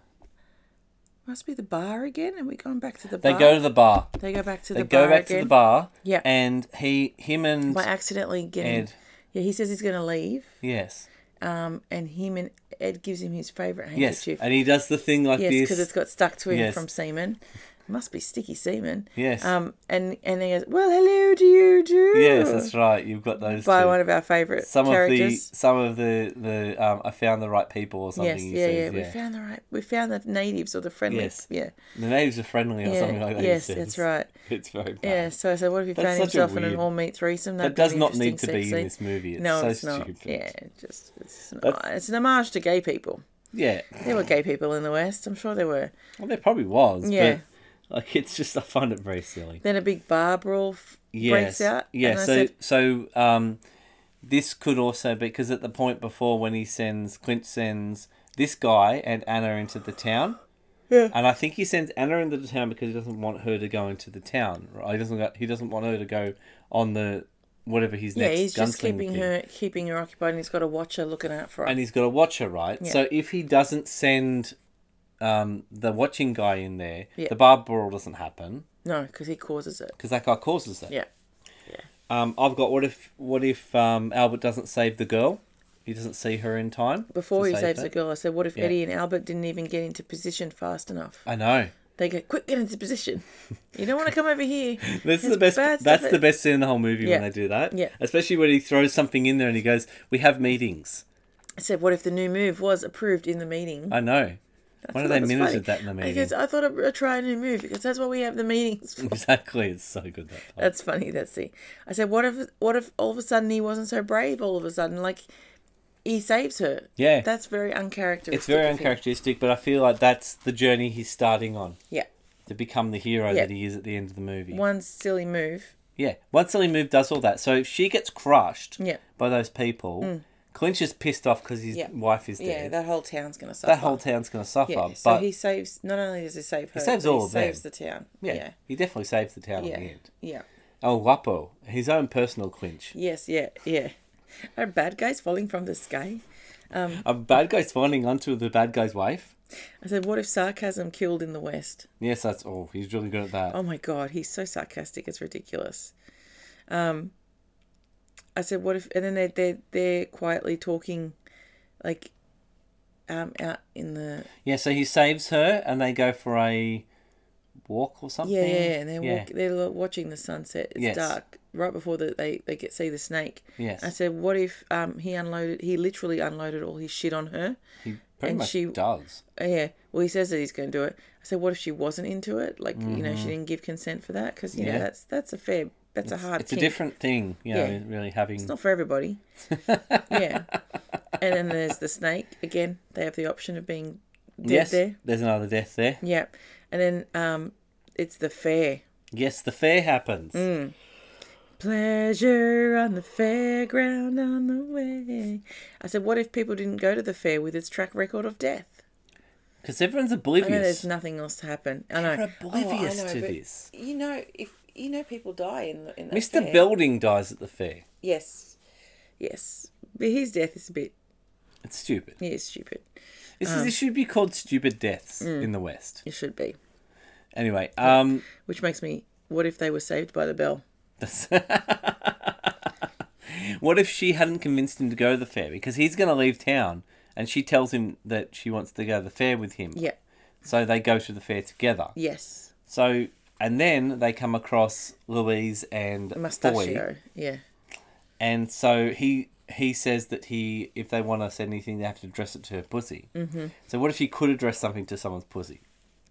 Must be the bar again. Are we going back to the They bar? go to the bar. They go back to They the go bar back again. to the bar. Yeah. And him and By accidentally getting. Ed. Yeah, he says he's going to leave. Yes. And him and Ed gives him his favourite Yes. handkerchief. And he does the thing like Yes, this. because it's got stuck to him Yes. from semen. Must be sticky semen. Yes. And he goes, "Well, hello to you too." Yes, that's right. You've got those By two. one of our favourite Some characters. of the I found the right people or something. Yes, he yeah. says, We found the natives or the friendly. Yes. Yeah. The natives are friendly or Yeah. something like that. Yes, he says. that's right. It's very bad. Yeah. So I said, "What if he That's found such a himself in an weird- all-meat threesome?" That That'd does be an not need interesting to be sex in scene. this movie. It's No, so it's not. stupid. Yeah, it's an homage to gay people. Yeah. There were gay people in the West. I'm sure there were. Well, there probably was. Yeah. But, like, it's just, I find it very silly. Then a big bar brawl breaks out. Yeah. and I So this could also be because at the point before when Clint sends this guy and Anna into the town. Yeah. And I think he sends Anna into the town because he doesn't want her to go into the town. Right? He doesn't want her to go on the whatever his next he's just gunslinger keeping her occupied, and he's got a watcher looking out for her. and he's got to watch her, right? Yeah. So if he doesn't send the watching guy in there, Yeah. the bar brawl doesn't happen No, because he causes it. because that guy causes it. Yeah. I've got what if Albert doesn't save the girl? He doesn't see her in time. Before to he save saves her? the girl, I said, "What if Yeah. Eddie and Albert didn't even get into position fast enough?" I know. They go, "Quick, get into position. You don't want to come over here." This is It's the best. bad That's stuff. the best scene in the whole movie Yeah. when they do that. Yeah. Especially when he throws something in there and he goes, "We have meetings." I said, "What if the new move was approved in the meeting?" I know. Why I do thought they that was minuted funny. that in the meeting? Because I thought I'd try a new move because that's what we have the meetings for. Exactly. It's so good that time. That's funny. I said, what if all of a sudden he wasn't so brave? All of a sudden, like he saves her. Yeah. That's very uncharacteristic. It's very of him. uncharacteristic, but I feel like that's the journey he's starting on. Yeah. To become the hero Yeah. that he is at the end of the movie. One silly move. Yeah. One silly move does all that. So if she gets crushed Yeah. by those people, Clinch is pissed off because his Yeah. wife is Yeah, dead. that whole town's gonna suffer. That whole town's going to suffer. Yeah. So but he saves. Not only does he save her, saves but all he of them. saves the town. yeah, Yeah. he definitely saves the town Yeah. in the end. Yeah. El Guapo, his own personal Clinch. Yes. Yeah. Yeah. Are bad guys falling from the sky? A bad guy's finding onto the bad guy's wife. I said, what if sarcasm killed in the West? Yes, that's all. He's really good at that. Oh my God, he's so sarcastic, it's ridiculous. I said, what if, and then they're quietly talking, like, out in the... Yeah, so he saves her and they go for a walk or something. Yeah, and they're watching the sunset. It's Yes. dark, right before they see the snake. Yes. I said, what if he literally unloaded all his shit on her? He pretty much she does. Yeah, well, he says that he's going to do it. I said, what if she wasn't into it? Like, you know, she didn't give consent for that? Because, you know, that's a hard It's a kink. different thing, you know, really having... It's not for everybody. Yeah. And then there's the snake. Again, they have the option of being dead there. There's another death there. Yeah. And then it's the fair. Yes, the fair happens. Pleasure on the fairground on the way. I said, what if people didn't go to the fair with its track record of death? Because everyone's I oblivious. know there's nothing else to happen. I know. They're oblivious I know, to but this. You know, if people die in that Mr. fair. Belding dies at the fair. Yes. But his death is a bit... It's stupid. Yeah, it's stupid. This should be called stupid deaths in the West. It should be. Anyway, Which makes me... What if they were saved by the bell? what if she hadn't convinced him to go to the fair? Because he's going to leave town and she tells him that she wants to go to the fair with him. Yeah. So they go to the fair together. Yes. So, and then they come across Louise and Mustachio. Foy. Yeah. And so he says that if they want to send anything, they have to address it to her pussy. Mm-hmm. So what if he could address something to someone's pussy?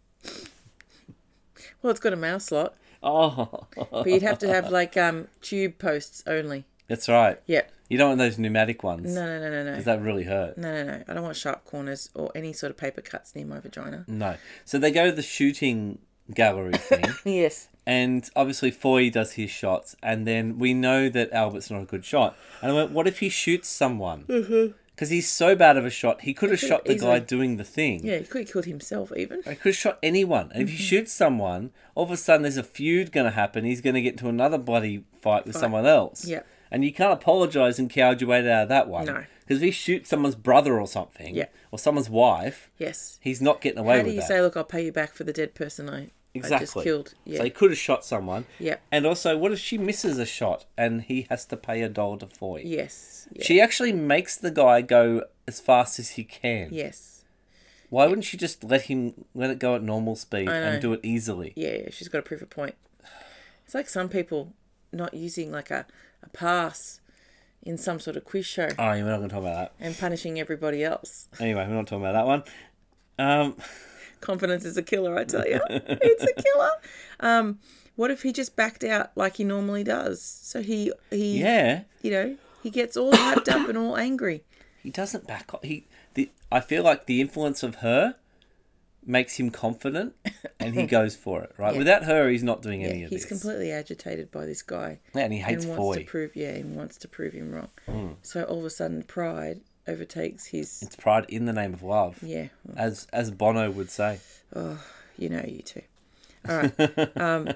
Well, it's got a mouse slot. Oh. But you'd have to have, like, tube posts only. That's right. Yeah. You don't want those pneumatic ones. No. Because that really hurt. No. I don't want sharp corners or any sort of paper cuts near my vagina. No. So they go to the shooting gallery thing. Yes. And obviously Foy does his shots. And then we know that Albert's not a good shot. And I went, what if he shoots someone? Because he's so bad of a shot. He could have shot the guy doing the thing. Yeah, he could have killed himself even. He could have shot anyone. And if he shoots someone, all of a sudden there's a feud going to happen. He's going to get into another bloody fight with someone else. Yeah. And you can't apologise and coward your way out of that one. No. Because if he shoots someone's brother or something, or someone's wife, Yes. he's not getting away with that. How do you say, look, I'll pay you back for the dead person I just killed? Yeah. So he could have shot someone. Yeah. And also, what if she misses a shot and he has to pay $1 to Foy? Yes. Yeah. She actually makes the guy go as fast as he can. Yes. Why wouldn't she just let it go at normal speed and do it easily? Yeah, she's got to prove a point. It's like some people not using like a pass in some sort of quiz show. Oh, we're not going to talk about that. And punishing everybody else. Anyway, we're not talking about that one. Confidence is a killer, I tell you. It's a killer. What if he just backed out like he normally does? So he Yeah. you know, he gets all hyped up and all angry. He doesn't back off. I feel like the influence of her makes him confident and he goes for it, right? Yeah. Without her, he's not doing any of this. He's completely agitated by this guy. Yeah, and he hates and Foy. wants to prove him wrong. So all of a sudden pride overtakes his... It's pride in the name of love. Yeah. As Bono would say. Oh, you know you two. All right.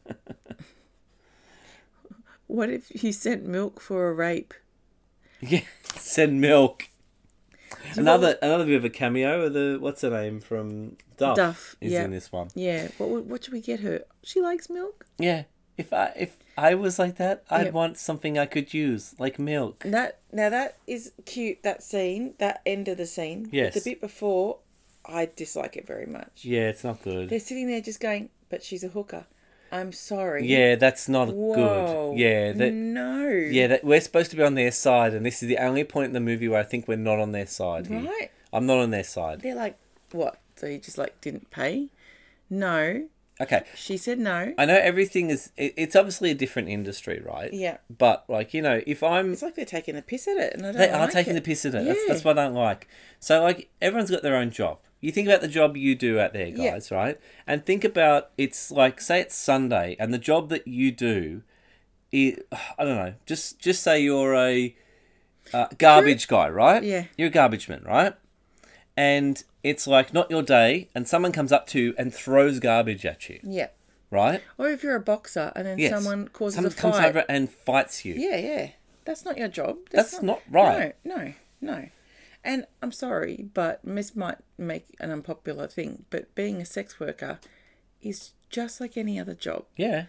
What if you sent milk for a rape? Yeah, send milk. Another bit of a cameo of the what's her name from Duff. Duff is in this one. Yeah. What should we get her? She likes milk. Yeah. If I was like that, I'd want something I could use, like milk. Now that is cute. That scene, that end of the scene. Yes. But the bit before, I dislike it very much. Yeah, it's not good. They're sitting there just going, "But she's a hooker." I'm sorry. Yeah, that's not Whoa. good. Yeah, no. Yeah, we're supposed to be on their side, and this is the only point in the movie where I think we're not on their side. Here. Right. I'm not on their side. They're like, what? So you just like didn't pay? No. Okay. She said no. I know everything is. It's obviously a different industry, right? Yeah. But like if I'm, It's like they're taking the piss at it, and I don't. they like are taking it. the piss at it. Yeah. That's what I don't like. So like everyone's got their own job. You think about the job you do out there, guys, right? And think about it's like say it's Sunday, and the job that you do, I don't know. Just say you're a garbage guy, right? Yeah. You're a garbage man, right? And it's like not your day, and someone comes up to you and throws garbage at you, Yeah. right? Or if you're a boxer and then Yes. someone causes Someone a fight. comes over and fights you. Yeah. That's not your job. That's not right. No. And I'm sorry, but this might make an unpopular thing, but being a sex worker is just like any other job. Yeah.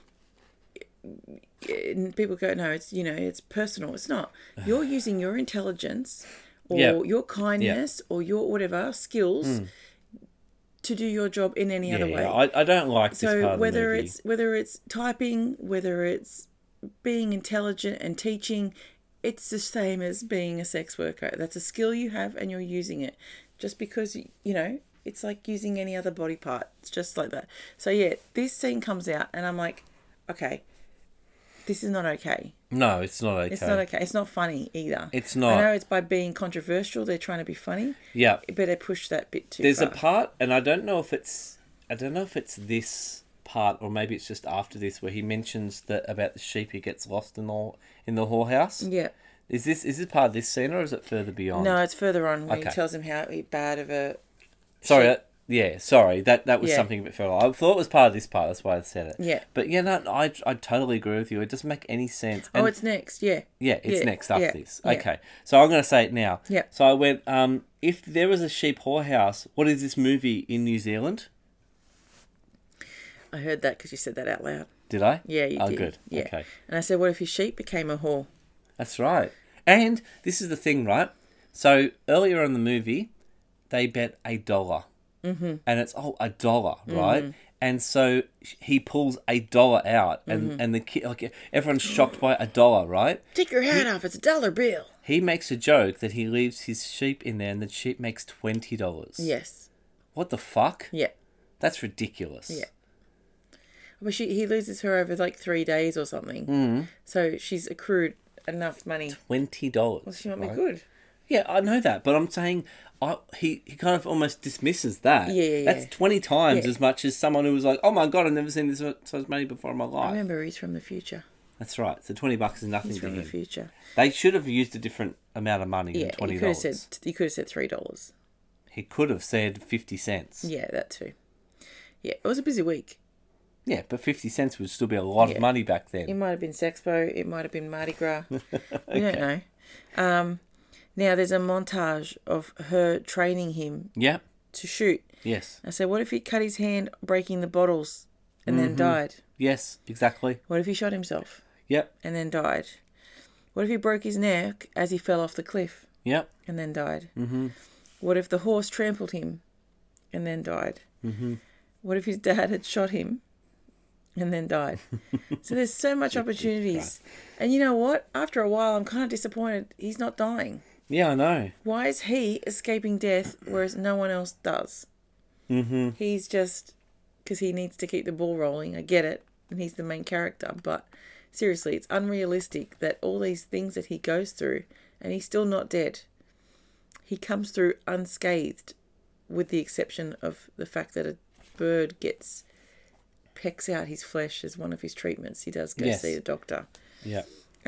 And people go, no, it's, it's personal. It's not. You're using your intelligence or Yep. your kindness or your whatever skills to do your job in any other way. I don't like this part of the movie. Whether it's typing, whether it's being intelligent and teaching, it's the same as being a sex worker. That's a skill you have and you're using it. Just because, it's like using any other body part. It's just like that. So, yeah, this scene comes out and I'm like, okay, this is not okay. No, it's not okay. It's not okay. It's not funny either. It's not. I know it's by being controversial. They're trying to be funny. Yeah. But they push that bit too There's far. a part, and I don't know if it's this part or maybe it's just after this where he mentions that about the sheep who gets lost in the whorehouse. Yeah. Is this part of this scene or is it further beyond? No, it's further on where he Okay. tells him how bad of a... Sorry, sheep. sorry. That was Yeah. something a bit further. I thought it was part of this part. That's why I said it. Yeah. But yeah, no, I totally agree with you. It doesn't make any sense. Oh, And it's next. Yeah. yeah, it's Yeah. next after Yeah. this. Yeah. Okay, so I'm going to say it now. Yeah. So I went, if there was a sheep whorehouse, what is this movie in New Zealand? I heard that because you said that out loud. Did I? Yeah, you oh, did. good. Yeah. Okay. And I said, what if his sheep became a whore? That's right. And this is the thing, right? So earlier in the movie, they bet $1. Mm-hmm. And it's, $1, right? And so he pulls $1 out, and the kid, like everyone's shocked by $1, right? Take your hat off. It's $1 bill. He makes a joke that he leaves his sheep in there, and the sheep makes $20. Yes. What the fuck? Yeah. That's ridiculous. Yeah. But he loses her over like 3 days or something. So she's accrued enough money. $20. Well, she might be good. Yeah, I know that, but I'm saying he kind of almost dismisses that. Yeah. That's 20 times Yeah. as much as someone who was like, oh my God, I've never seen this much money before in my life. Remember, he's from the future. That's right. So $20 is nothing He's to from the him. future. They should have used a different amount of money Yeah, than $20. you could have said $3. He could have said 50 cents. Yeah, that too. Yeah, it was a busy week. Yeah, but 50 cents would still be a lot of money back then. It might have been Sexpo. It might have been Mardi Gras. We don't know. Now, there's a montage of her training him Yeah. to shoot. Yes. I said, what if he cut his hand breaking the bottles and then died? Yes, exactly. What if he shot himself Yep. and then died? What if he broke his neck as he fell off the cliff Yep. and then died? Mm-hmm. What if the horse trampled him and then died? Mm-hmm. What if his dad had shot him and then died? So there's so much opportunities. And you know what? After a while, I'm kind of disappointed he's not dying. Yeah, I know. Why is he escaping death whereas no one else does? Mm-hmm. He's just... because he needs to keep the ball rolling. I get it. And he's the main character. But seriously, it's unrealistic that all these things that he goes through and he's still not dead. He comes through unscathed with the exception of the fact that a bird pecks out his flesh as one of his treatments. He does go see a doctor. Yeah.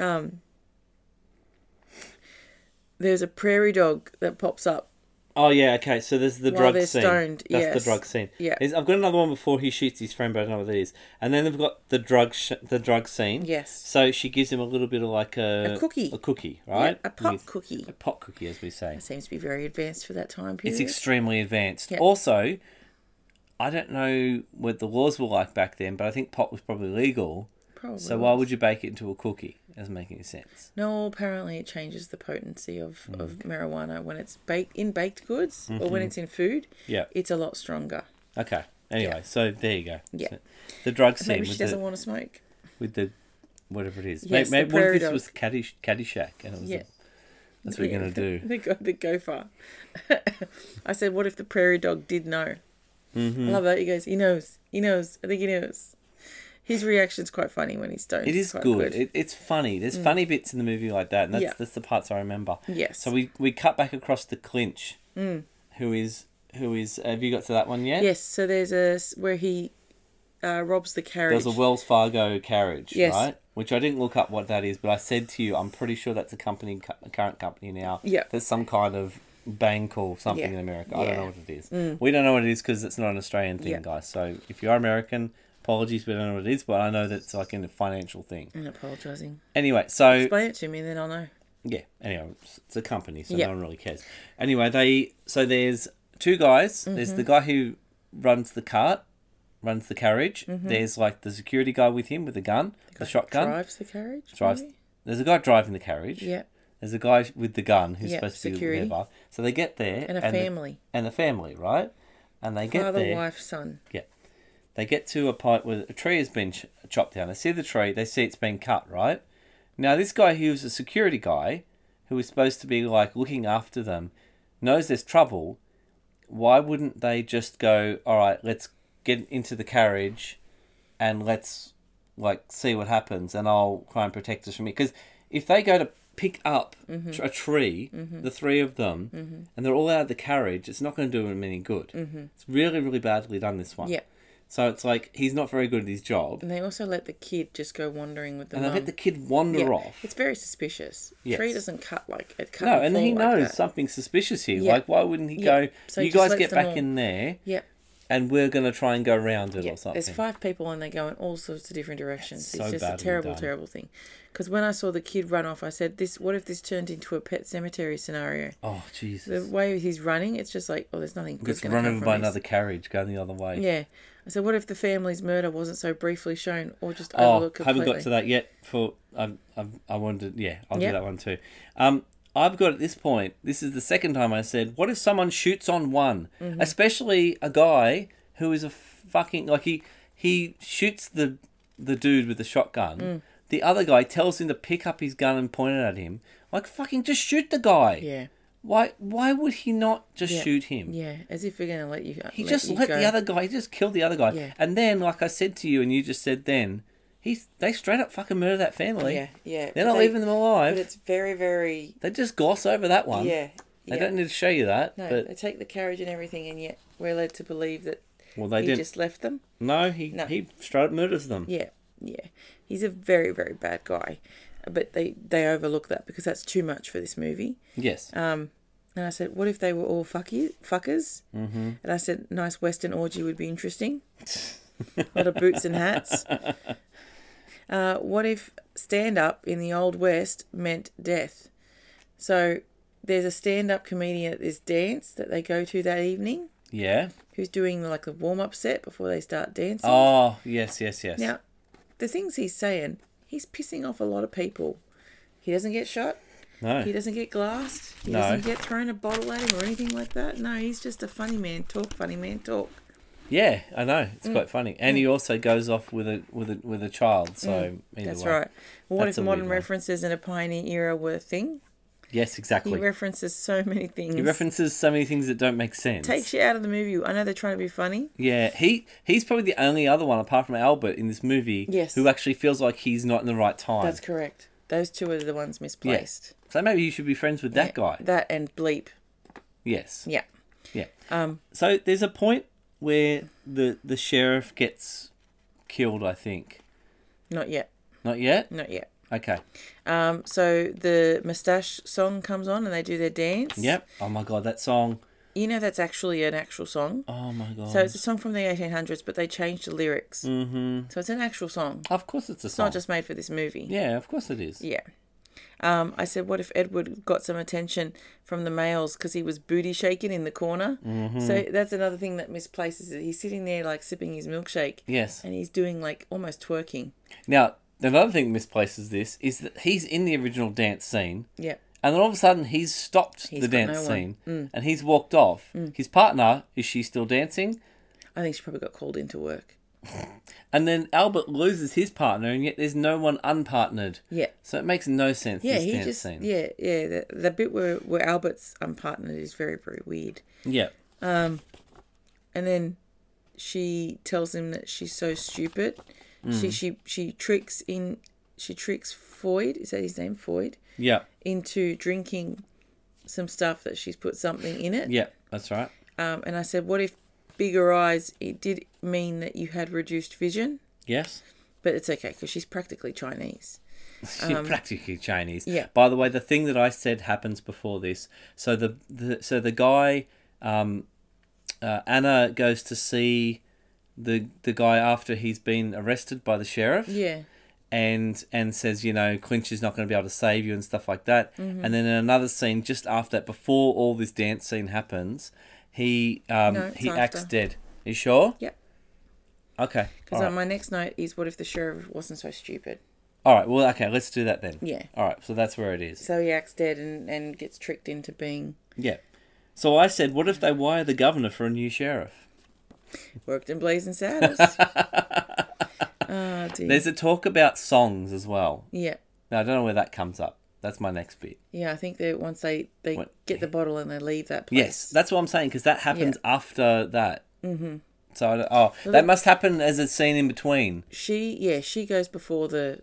There's a prairie dog that pops up. Oh, yeah, okay. So there's the While drug they're scene. stoned, That's yes. the drug scene. Yeah. I've got another one before he shoots his friend, but I don't know what that is. And then they've got the drug scene. Yes. So she gives him a little bit of like a cookie. A cookie, right? Yeah, a pot cookie. A pot cookie, as we say. It seems to be very advanced for that time period. It's extremely advanced. Yeah. Also, I don't know what the laws were like back then, but I think pot was probably legal. Probably. So why would you bake it into a cookie? It doesn't make any sense. No, apparently it changes the potency of marijuana when it's in baked goods or when it's in food. Yeah. It's a lot stronger. Okay. Anyway, so there you go. Yeah. So the drug scene Maybe she doesn't want to smoke. with the whatever it is. Yes, maybe the what if prairie this dog. was Caddyshack and it was Yeah. that's what we're gonna do. The gopher. I said, what if the prairie dog did know? I love that. He goes, he knows. He knows. I think he knows. His reaction's quite funny when he's stoned. It is Quite good. It's funny. There's funny bits in the movie like that, and that's the parts I remember. Yes. So we cut back across to Clinch, who is have you got to that one yet? Yes. So there's where he robs the carriage. There's a Wells Fargo carriage, Yes. right? Which I didn't look up what that is, but I said to you, I'm pretty sure that's a current company now. Yeah. There's some kind of bank or something Yeah. in America. I don't Yeah. know what it is. We don't know what it is because it's not an Australian thing, Yeah. guys. So if you're American, Apologies, we don't know what it is, but I know that it's like a financial thing. And apologising. Anyway, so... Explain it to me, then I'll know. Yeah, anyway, it's a company, so Yep. no one really cares. Anyway, there's two guys. There's the guy who runs the carriage. There's like the security guy with him with the gun, the shotgun. Drives the carriage? Drives. maybe? There's a guy driving the carriage. Yeah. There's a guy with the gun who's Yep, supposed to be security. whatever. So they get there. And a family. And a family, right? And they get Father, there. wife, son. Yeah. They get to a point where a tree has been chopped down. They see the tree. They see it's been cut, right? Now, this guy who's a security guy, who is supposed to be, like, looking after them, knows there's trouble. Why wouldn't they just go, all right, let's get into the carriage and let's, like, see what happens and I'll try and protect us from it? Because if they go to pick up a tree, the three of them, and they're all out of the carriage, it's not going to do them any good. It's really, really badly done, this one. Yeah. So it's like, he's not very good at his job. And they also let the kid just go wandering with the And they mum. let the kid wander off. It's very suspicious. Yes. Tree doesn't cut like it cut. No, and and he fall like knows that. something suspicious here. Yeah. Like, why wouldn't he Yeah. go, So you he just guys lets get them back all- in there, Yeah. and we're going to try and go around it Yeah. or something. There's 5 people and they go in all sorts of different directions. That's so It's just a badly terrible, done. terrible thing. Because when I saw the kid run off, I said, what if this turned into a Pet Cemetery scenario? Oh, The Jesus. way he's running, it's just like, there's nothing Gets good going to run come over from by this. another carriage going the other way. Yeah. I said, what if the family's murder wasn't so briefly shown or just Oh, overlooked completely? haven't got to that yet. I wanted to, I'll Yep. do that one too. I've got at this point, this is the second time I said, what if someone shoots on one? Especially a guy who is a fucking, like he shoots the dude with the shotgun. The other guy tells him to pick up his gun and point it at him. Like, fucking just shoot the guy. Yeah. Why would he not just Yeah. shoot him? Yeah, as if we're going to let you He just let go. the other guy, he just killed the other guy. Yeah. And then, like I said to you, and you just said then, they straight up fucking murder that family. Yeah, yeah. They're but not leaving them But alive. it's very, very... They just gloss over that one. Yeah. They yeah. don't need to show you that. No, but they take the carriage and everything, and yet we're led to believe that well, they he didn't. just left them. No, he straight up murders them. Yeah, yeah. He's a very, very bad guy. But they overlook that because that's too much for this movie. Yes. And I said, what if they were all fuckers? Mm-hmm. And I said, nice Western orgy would be interesting. A lot of boots and hats. What if stand-up in the Old West meant death? So there's a stand-up comedian at this dance that they go to that evening Yeah. who's doing like the warm-up set before they start dancing. Oh, yes. Now, the things he's saying, he's pissing off a lot of people. He doesn't get shot. No. He doesn't get glassed. He No. doesn't get thrown a bottle at him or anything like that. No, he's just a funny man talk. Yeah, I know. It's quite funny. And he also goes off with a child, so either That's way. right. Well, what That's if a modern weird one. references in a pioneer era were a thing? Yes, exactly. He references so many things. He references so many things that don't make sense. Takes you out of the movie. I know they're trying to be funny. Yeah, he's probably the only other one apart from Albert in this movie Yes. who actually feels like he's not in the right time. That's correct. Those two are the ones misplaced. So maybe you should be friends with that guy. That and Bleep. Yes. Yeah. Yeah. So there's a point where the sheriff gets killed, I think. Not yet. Not yet? Not yet. Okay. So the Moustache song comes on and they do their dance. Yep. Oh my god, that song. You know that's actually an actual song. Oh my god. So it's a song from the 1800s, but they changed the lyrics. Mm-hmm. So it's an actual song. Of course it's a It's song. not just made for this movie. Yeah, of course it is. Yeah. I said, what if Edward got some attention from the males because he was booty shaking in the corner? Mm-hmm. So that's another thing that misplaces it. He's sitting there like sipping his milkshake. Yes. And he's doing like almost twerking. Now, another thing that misplaces this is that he's in the original dance scene. Yeah. And then all of a sudden, he's stopped He's the got dance no scene. one. And he's walked off. His partner, is she still dancing? I think she probably got called into work. And then Albert loses his partner, and yet there's no one unpartnered. Yeah. So it makes no sense, Yeah, this he dance just, scene. yeah. The bit where Albert's unpartnered is very, very weird. Yeah. And then she tells him that she's so stupid. She tricks Foyd, is that his name, Foyd? Yeah. Into drinking some stuff that she's put something in it. Yeah, that's right. And I said, what if bigger eyes, it did mean that you had reduced vision? Yes. But it's okay because she's practically Chinese. She's practically Chinese. yeah. By the way, the thing that I said happens before this. So the guy, Anna goes to see the guy after he's been arrested by the sheriff. Yeah. And says, Clinch is not going to be able to save you and stuff like that. And then in another scene just after that, before all this dance scene happens, he acts dead. Are you sure? Yep. Okay. Because my next note is, what if the sheriff wasn't so stupid? All right. Well, okay. Let's do that then. Yeah. All right. So that's where it is. So he acts dead and gets tricked into being... Yeah. So I said, what if they wire the governor for a new sheriff? Worked in Blazing Saddles. Oh, dear. There's a talk about songs as well. Yeah. Now, I don't know where that comes up. That's my next bit. Yeah, I think that once they get the bottle and they leave that place. Yes, that's what I'm saying, because that happens after that. Mm-hmm. So, that must happen as a scene in between. She goes before the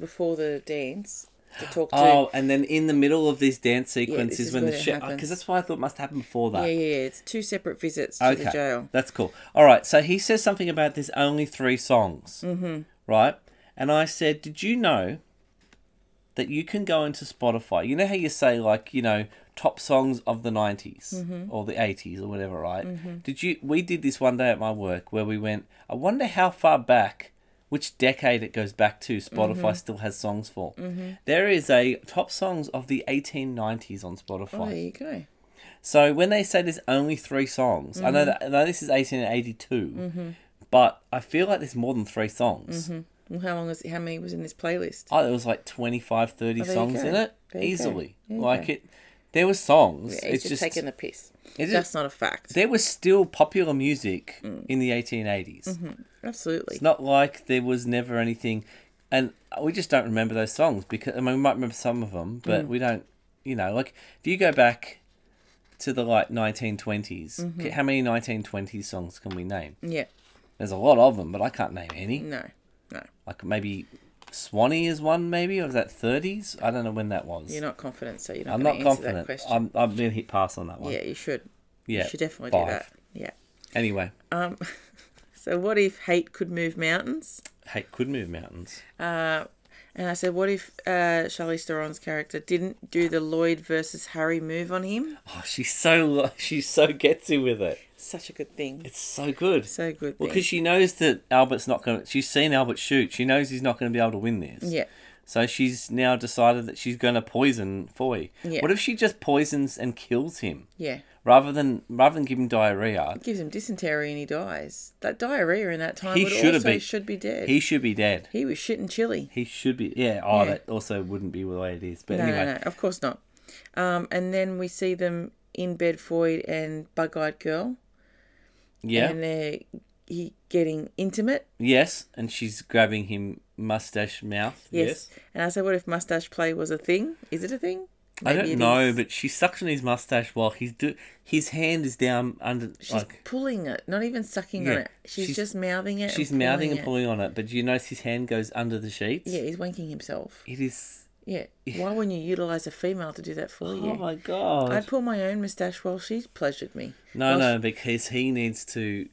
dance to talk to... Oh, and then in the middle of this dance sequence this is when the happens. because that's why I thought it must happen before that. Yeah, it's 2 separate visits to the jail. That's cool. All right, so he says something about there's only 3 songs, right? And I said, did you know that you can go into Spotify? You know how you say, like, top songs of the 90s or the 80s or whatever, right? We did this one day at my work where we went, I wonder how far back, which decade it goes back to, Spotify still has songs for. There is a top songs of the 1890s on Spotify. Oh, there you go. So when they say there's only 3 songs, I know this is 1882, but I feel like there's more than 3 songs. Well, how many was in this playlist? Oh, there was like 25, 30 songs in it. Easily. There were songs. Yeah, it's just taking the piss. That's not a fact. There was still popular music in the 1880s. Absolutely. It's not like there was never anything, and we just don't remember those songs because, we might remember some of them, but we don't, like if you go back to the 1920s, how many 1920s songs can we name? Yeah. There's a lot of them, but I can't name any. No. Like maybe Swanee is one, maybe, or was that 30s? I don't know when that was. You're not confident, so you're not I'm going not to answer confident. that question. I'm going to hit pass on that one. Yeah, you should. Yeah, you should definitely 5. do that. Yeah. Anyway. So what if hate could move mountains? Hate could move mountains. And I said, what if Charlize Theron's character didn't do the Lloyd versus Harry move on him? Oh, she's so getsy with it. Such a good thing. It's so good. So good. Well, because she knows that Albert's not going to... She's seen Albert shoot. She knows he's not going to be able to win this. Yeah. So she's now decided that she's going to poison Foy. Yeah. What if she just poisons and kills him? Yeah. Rather than give him diarrhea. It gives him dysentery and he dies. That diarrhea in that time should be dead. He should be dead. He was shitting chili. He should be... Yeah. Oh, yeah. That also wouldn't be the way it is. But anyway. No, of course not. And then we see them in bed, Foy and Bug-Eyed Girl. Yeah. And they're getting intimate. Yes, and she's grabbing him mustache mouth. Yes. And I said, what if mustache play was a thing? Is it a thing? Maybe I don't know, but she's sucking his mustache while his hand is down under... She's pulling it, not even sucking on it. She's just mouthing it. She's mouthing and pulling on it, but do you notice his hand goes under the sheets? Yeah, he's wanking himself. It is... Yeah. Why wouldn't you utilise a female to do that for you? Oh my God. I'd pull my own moustache while she pleasured me. No, because he needs to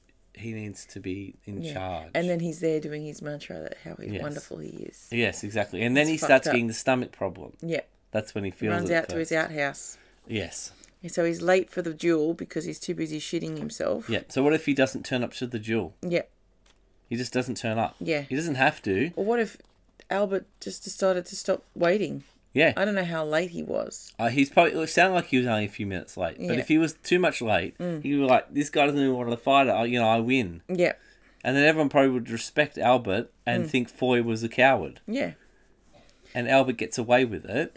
be in charge. And then he's there doing his mantra that how wonderful he is. Yes, exactly. And then he starts getting the stomach problem. Yeah. That's when he feels runs out to his outhouse. Yes. And so he's late for the duel because he's too busy shitting himself. Yeah. So what if he doesn't turn up to the duel? Yeah. He just doesn't turn up. Yeah. He doesn't have to. Or what if Albert just decided to stop waiting? Yeah. I don't know how late he was. He's probably... It sounded like he was only a few minutes late. Yeah. But if he was too much late, he'd be like, this guy doesn't even want to fight it. I win. Yeah. And then everyone probably would respect Albert and think Foy was a coward. Yeah. And Albert gets away with it.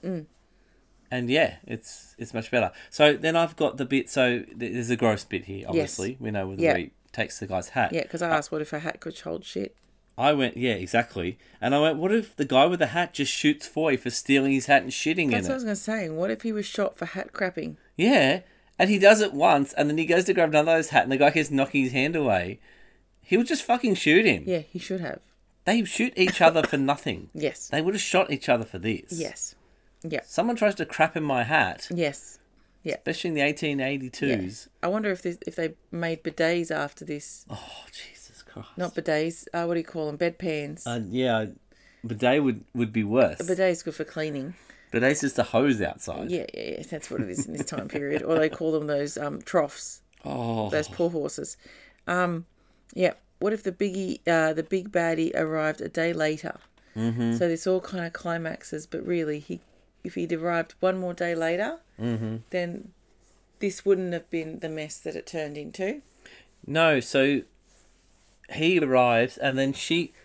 And yeah, it's much better. So then I've got the bit... So there's a gross bit here, obviously. Yes. We know where he takes the guy's hat. Yeah, because I asked what if a hat could hold shit. I went, yeah, exactly. And I went, what if the guy with the hat just shoots Foy for stealing his hat and shitting That's in what I it? was going to say. What if he was shot for hat crapping? Yeah. And he does it once, and then he goes to grab another hat, and the guy keeps knocking his hand away. He would just fucking shoot him. Yeah, he should have. They shoot each other for nothing. Yes. They would have shot each other for this. Yes. Yeah. Someone tries to crap in my hat. Yes. Yeah. Especially in the 1882s. Yeah. I wonder if they made bidets after this. Oh, Jesus Christ. Not bidets. What do you call them? Bedpans. Yeah. Bidet would be worse. A bidet is good for cleaning. Bidet's just a hose outside. Yeah. That's what it is in this time period. Or they call them those troughs. Oh. Those poor horses. Yeah. what if the big baddie arrived a day later? Mm-hmm. So this all kind of climaxes, but really, if he'd arrived one more day later, then this wouldn't have been the mess that it turned into. No, so he arrives, and then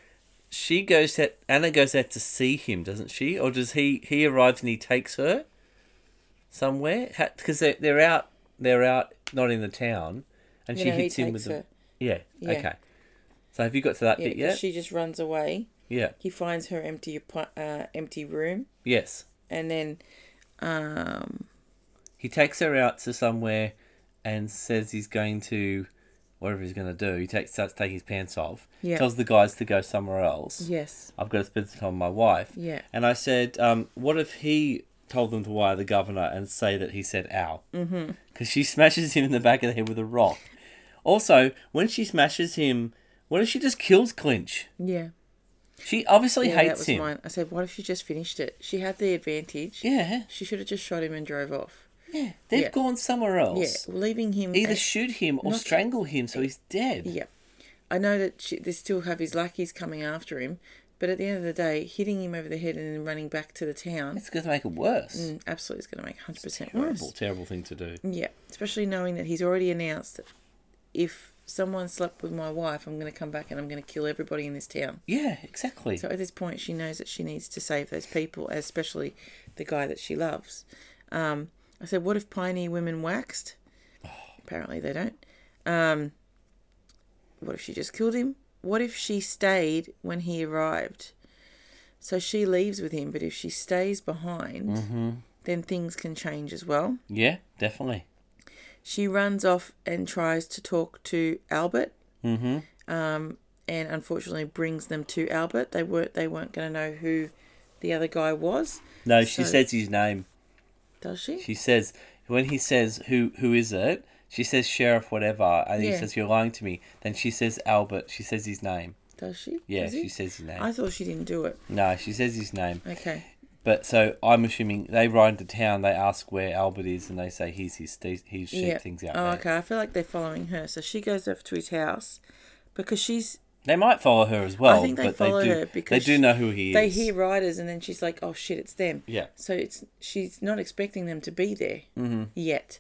Anna goes out to see him, doesn't she? Or does he arrives and he takes her somewhere? Because they're out, not in the town, and she hits him with the... Yeah, okay. So have you got to that bit yet? She just runs away. Yeah. He finds her empty room. Yes. And then... he takes her out to somewhere and says he's going to... Whatever he's going to do. He starts taking his pants off. Yeah. Tells the guys to go somewhere else. Yes. I've got to spend some time with my wife. Yeah. And I said, what if he told them to wire the governor and say that he said ow? Mm-hmm. Because she smashes him in the back of the head with a rock. Also, when she smashes him, what if she just kills Clinch? Yeah. She obviously hates that was him. Mine. I said, what if she just finished it? She had the advantage. Yeah. She should have just shot him and drove off. Yeah. They've gone somewhere else. Yeah. Leaving him... Either shoot him or strangle him so he's dead. Yeah. I know that they still have his lackeys coming after him, but at the end of the day, hitting him over the head and then running back to the town... It's going to make it worse. Absolutely, it's going to make 100% worse. Terrible thing to do. Yeah. Especially knowing that he's already announced that if someone slept with my wife, I'm going to come back and I'm going to kill everybody in this town. Yeah, exactly. So at this point, she knows that she needs to save those people, especially the guy that she loves. I said, what if pioneer women waxed? Apparently they don't. What if she just killed him? What if she stayed when he arrived? So she leaves with him, but if she stays behind, then things can change as well. Yeah, definitely. She runs off and tries to talk to Albert, and unfortunately brings them to Albert. They weren't going to know who the other guy was. No, she says his name. Does she? She says, when he says, who is it? She says sheriff whatever, and he says, you're lying to me. Then she says Albert. She says his name. Does she? Yeah, she says his name. I thought she didn't do it. No, she says his name. Okay. But so I'm assuming they ride into town, they ask where Albert is, and they say he's sheep things out there. Okay. I feel like they're following her. So she goes off to his house because she's... They might follow her as well. I think they follow her because they do know who he is. They hear riders and then she's like, oh shit, it's them. Yeah. So she's not expecting them to be there yet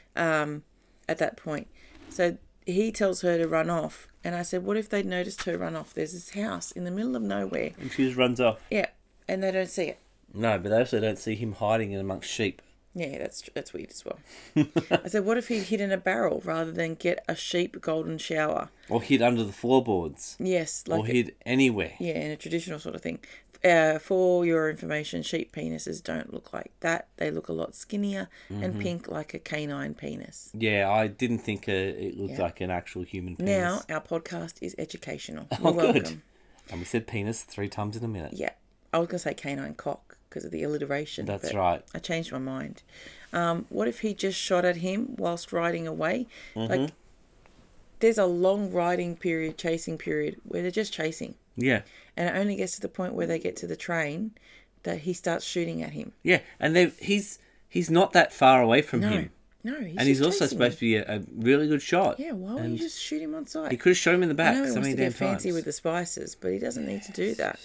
at that point. So he tells her to run off. And I said, what if they'd noticed her run off? There's this house in the middle of nowhere. And she just runs off. Yeah. And they don't see it. No, but they also don't see him hiding in amongst sheep. Yeah, that's weird as well. I said, what if he'd hid in a barrel rather than get a sheep golden shower? Or hid under the floorboards. Yes. Or hid anywhere. Yeah, in a traditional sort of thing. For your information, sheep penises don't look like that. They look a lot skinnier and pink like a canine penis. Yeah, I didn't think it looked like an actual human penis. Now, our podcast is educational. You're welcome. And we said penis 3 times in a minute. Yeah. I was going to say canine cock because of the alliteration. That's right. I changed my mind. What if he just shot at him whilst riding away? Like, there's a long chasing period, where they're just chasing. Yeah. And it only gets to the point where they get to the train that he starts shooting at him. Yeah, and he's not that far away from him. No, he's also supposed to be a really good shot. Yeah, why wouldn't you just shoot him on sight? He could have shot him in the back I know he so wants many to damn get fancy times. with the spices, but he doesn't need to do that.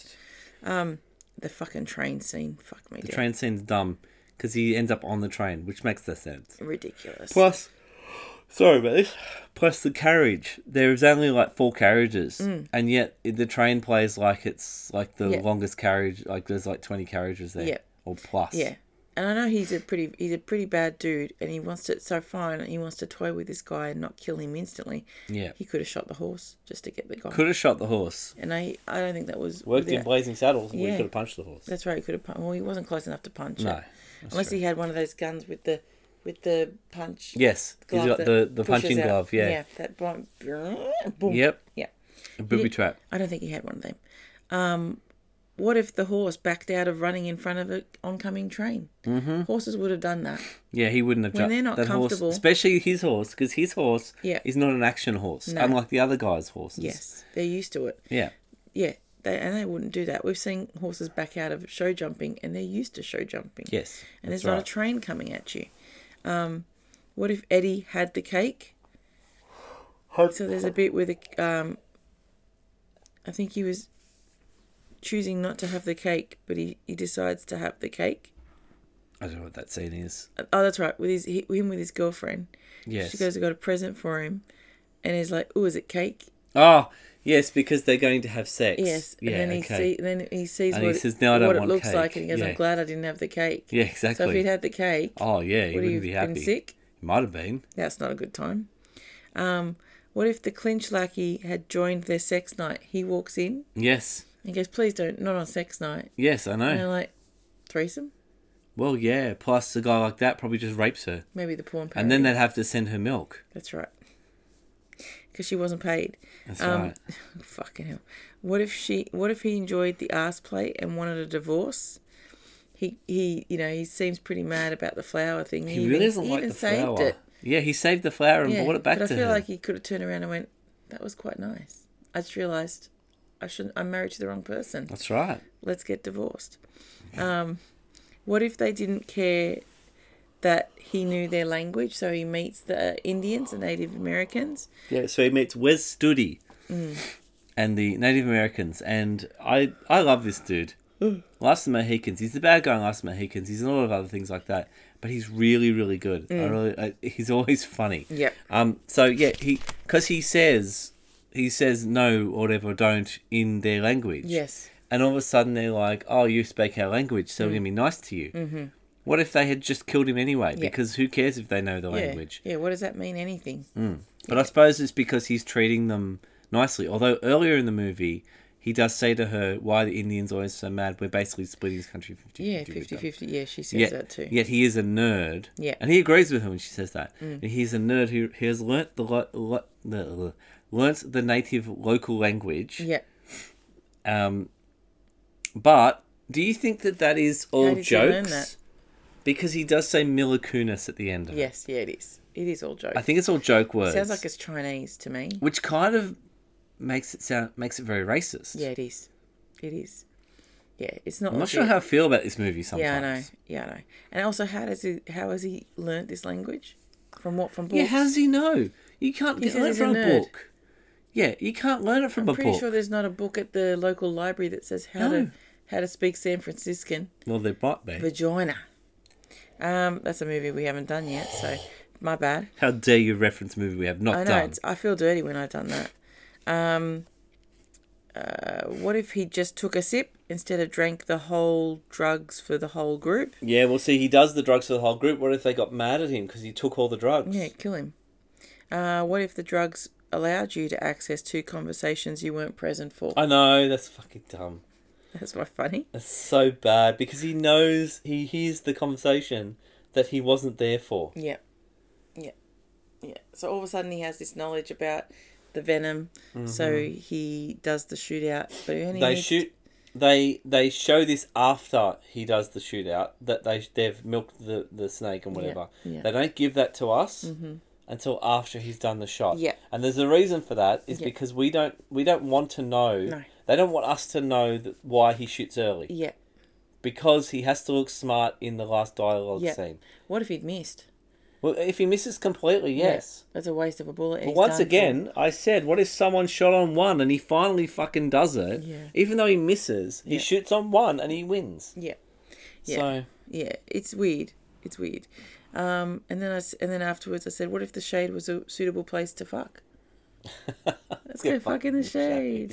The fucking train scene, fuck me. The train scene's dumb because he ends up on the train, which makes no sense. Ridiculous. Plus, sorry about this. Plus the carriage. There's only like 4 carriages, and yet the train plays like it's like the longest carriage. Like there's like 20 carriages there, or plus. Yeah, and I know he's a pretty bad dude, and he wants to toy with this guy and not kill him instantly. Yeah, he could have shot the horse just to get the guy. Could have shot the horse, and I don't think that was worked in Blazing Saddles. Yeah. We could have punched the horse. That's right. He could have. Well, he wasn't close enough to punch. No, unless he had one of those guns with the punch. Yes, he's got the punching glove. Yeah, yeah, that boom. Yep. Yeah, a booby trap. I don't think he had one of them. What if the horse backed out of running in front of an oncoming train? Mm-hmm. Horses would have done that. Yeah, he wouldn't have. When they're not comfortable, horse, especially his horse, because his horse is not an action horse, unlike the other guy's horses. Yes, they're used to it. Yeah, yeah, they wouldn't do that. We've seen horses back out of show jumping, and they're used to show jumping. Yes, and there's not a train coming at you. What if Eddie had the cake? So there's a bit with I think he was choosing not to have the cake, but he decides to have the cake. I don't know what that scene is. Oh, that's right. With him with his girlfriend. Yes. She goes and got a present for him, and he's like, "Oh, is it cake?" Oh, yes, because they're going to have sex. Yes. Yeah, And then he sees And what, he says, "No, I don't what it want looks cake." like, and he goes, Yeah. "I'm glad I didn't have the cake." Yeah, exactly. So if he'd had the cake, oh, yeah, he would wouldn't he be have happy. been sick? He might have been. That's not a good time. What if the clinch lackey had joined their sex night? He walks in. Yes. He goes, "Please don't, not on sex night." Yes, I know. And they're like, "Threesome?" Well, yeah. Plus, a guy like that probably just rapes her. Maybe the porn parody. And then they'd have to send her milk. That's right. Because she wasn't paid. That's right. Fucking hell. What if he enjoyed the ass plate and wanted a divorce? He seems pretty mad about the flower thing. He really doesn't like the flower. Saved it. Yeah, he saved the flower and brought it back to her. But I feel like he could have turned around and went, "That was quite nice. I just realised I'm married to the wrong person. That's right. Let's get divorced." What if they didn't care that he knew their language? So he meets the Indians, the Native Americans. Yeah, so he meets Wes Studi and the Native Americans. And I love this dude. Last of the Mohicans. He's the bad guy in Last of the Mohicans. He's in a lot of other things like that. But he's really, really good. He's always funny. Yep. So, yeah, because he says no or whatever, don't in their language. Yes. And all of a sudden they're like, "Oh, you speak our language, so we're going to be nice to you." Mm-hmm. What if they had just killed him anyway? Yeah. Because who cares if they know the language? Yeah, what does that mean? Anything. But I suppose it's because he's treating them nicely. Although earlier in the movie, he does say to her, "Why are the Indians always so mad? We're basically splitting this country 50-50. Yeah, 50-50. Yeah, she says that too. Yet he is a nerd. Yeah. And he agrees with her when she says that. And he's a nerd who has learnt the native local language. Yeah. But do you think that is all How did he learn jokes? that? Because he does say Mila Kunis at the end of it. Yes, yeah, it is. It is all jokes. I think it's all joke words. Sounds like it's Chinese to me. Which kind of makes it very racist. Yeah, it is. It is. Yeah, it's not. I'm not sure how I feel about this movie sometimes. Yeah, I know. Yeah, I know. And also, how has he learnt this language? From what? From books? Yeah, how does he know? You can't He says learn it he's from a a nerd. book. Yeah, you can't learn it from a Pretty book. sure there's not a book at the local library that says how to speak San Franciscan. Well, there might be. Vagina. That's a movie we haven't done yet, so my bad. How dare you reference a movie we have not I know. done? I feel dirty when I've done that. What if he just took a sip instead of drank the whole drugs for the whole group? Yeah, well, see, he does the drugs for the whole group. What if they got mad at him because he took all the drugs? Yeah, kill him. What if the drugs allowed you to access two conversations you weren't present for? I know, that's fucking dumb. That's quite funny. That's so bad because he knows, he hears the conversation that he wasn't there for. Yeah. Yeah. Yeah. So all of a sudden he has this knowledge about the venom, so he does the shootout, but he only They show this after he does the shootout, that they've milked the snake and whatever. Yeah. They don't give that to us until after he's done the shot. Yeah. And there's a reason for that, is because we don't want to know. No. They don't want us to know why he shoots early. Yeah. Because he has to look smart in the last dialogue scene. What if he'd missed? Well, if he misses completely, yes. Yeah, that's a waste of a bullet. But once again, I said, what if someone shot on one and he finally fucking does it? Yeah. Even though he misses, he shoots on one and he wins. Yeah. Yeah. So yeah, it's weird. It's weird. And then afterwards I said, what if the shade was a suitable place to fuck? Let's go fuck in the shade.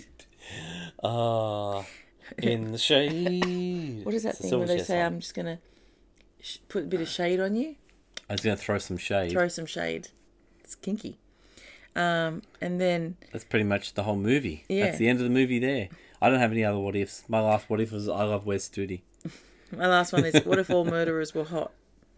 In the shade. What is that thing where they say, I'm just going to put a bit of shade on you? I was going to throw some shade. Throw some shade. It's kinky. And then... That's pretty much the whole movie. Yeah. That's the end of the movie there. I don't have any other what ifs. My last what if was I love Wes Studi. My last one is, what if all murderers were hot?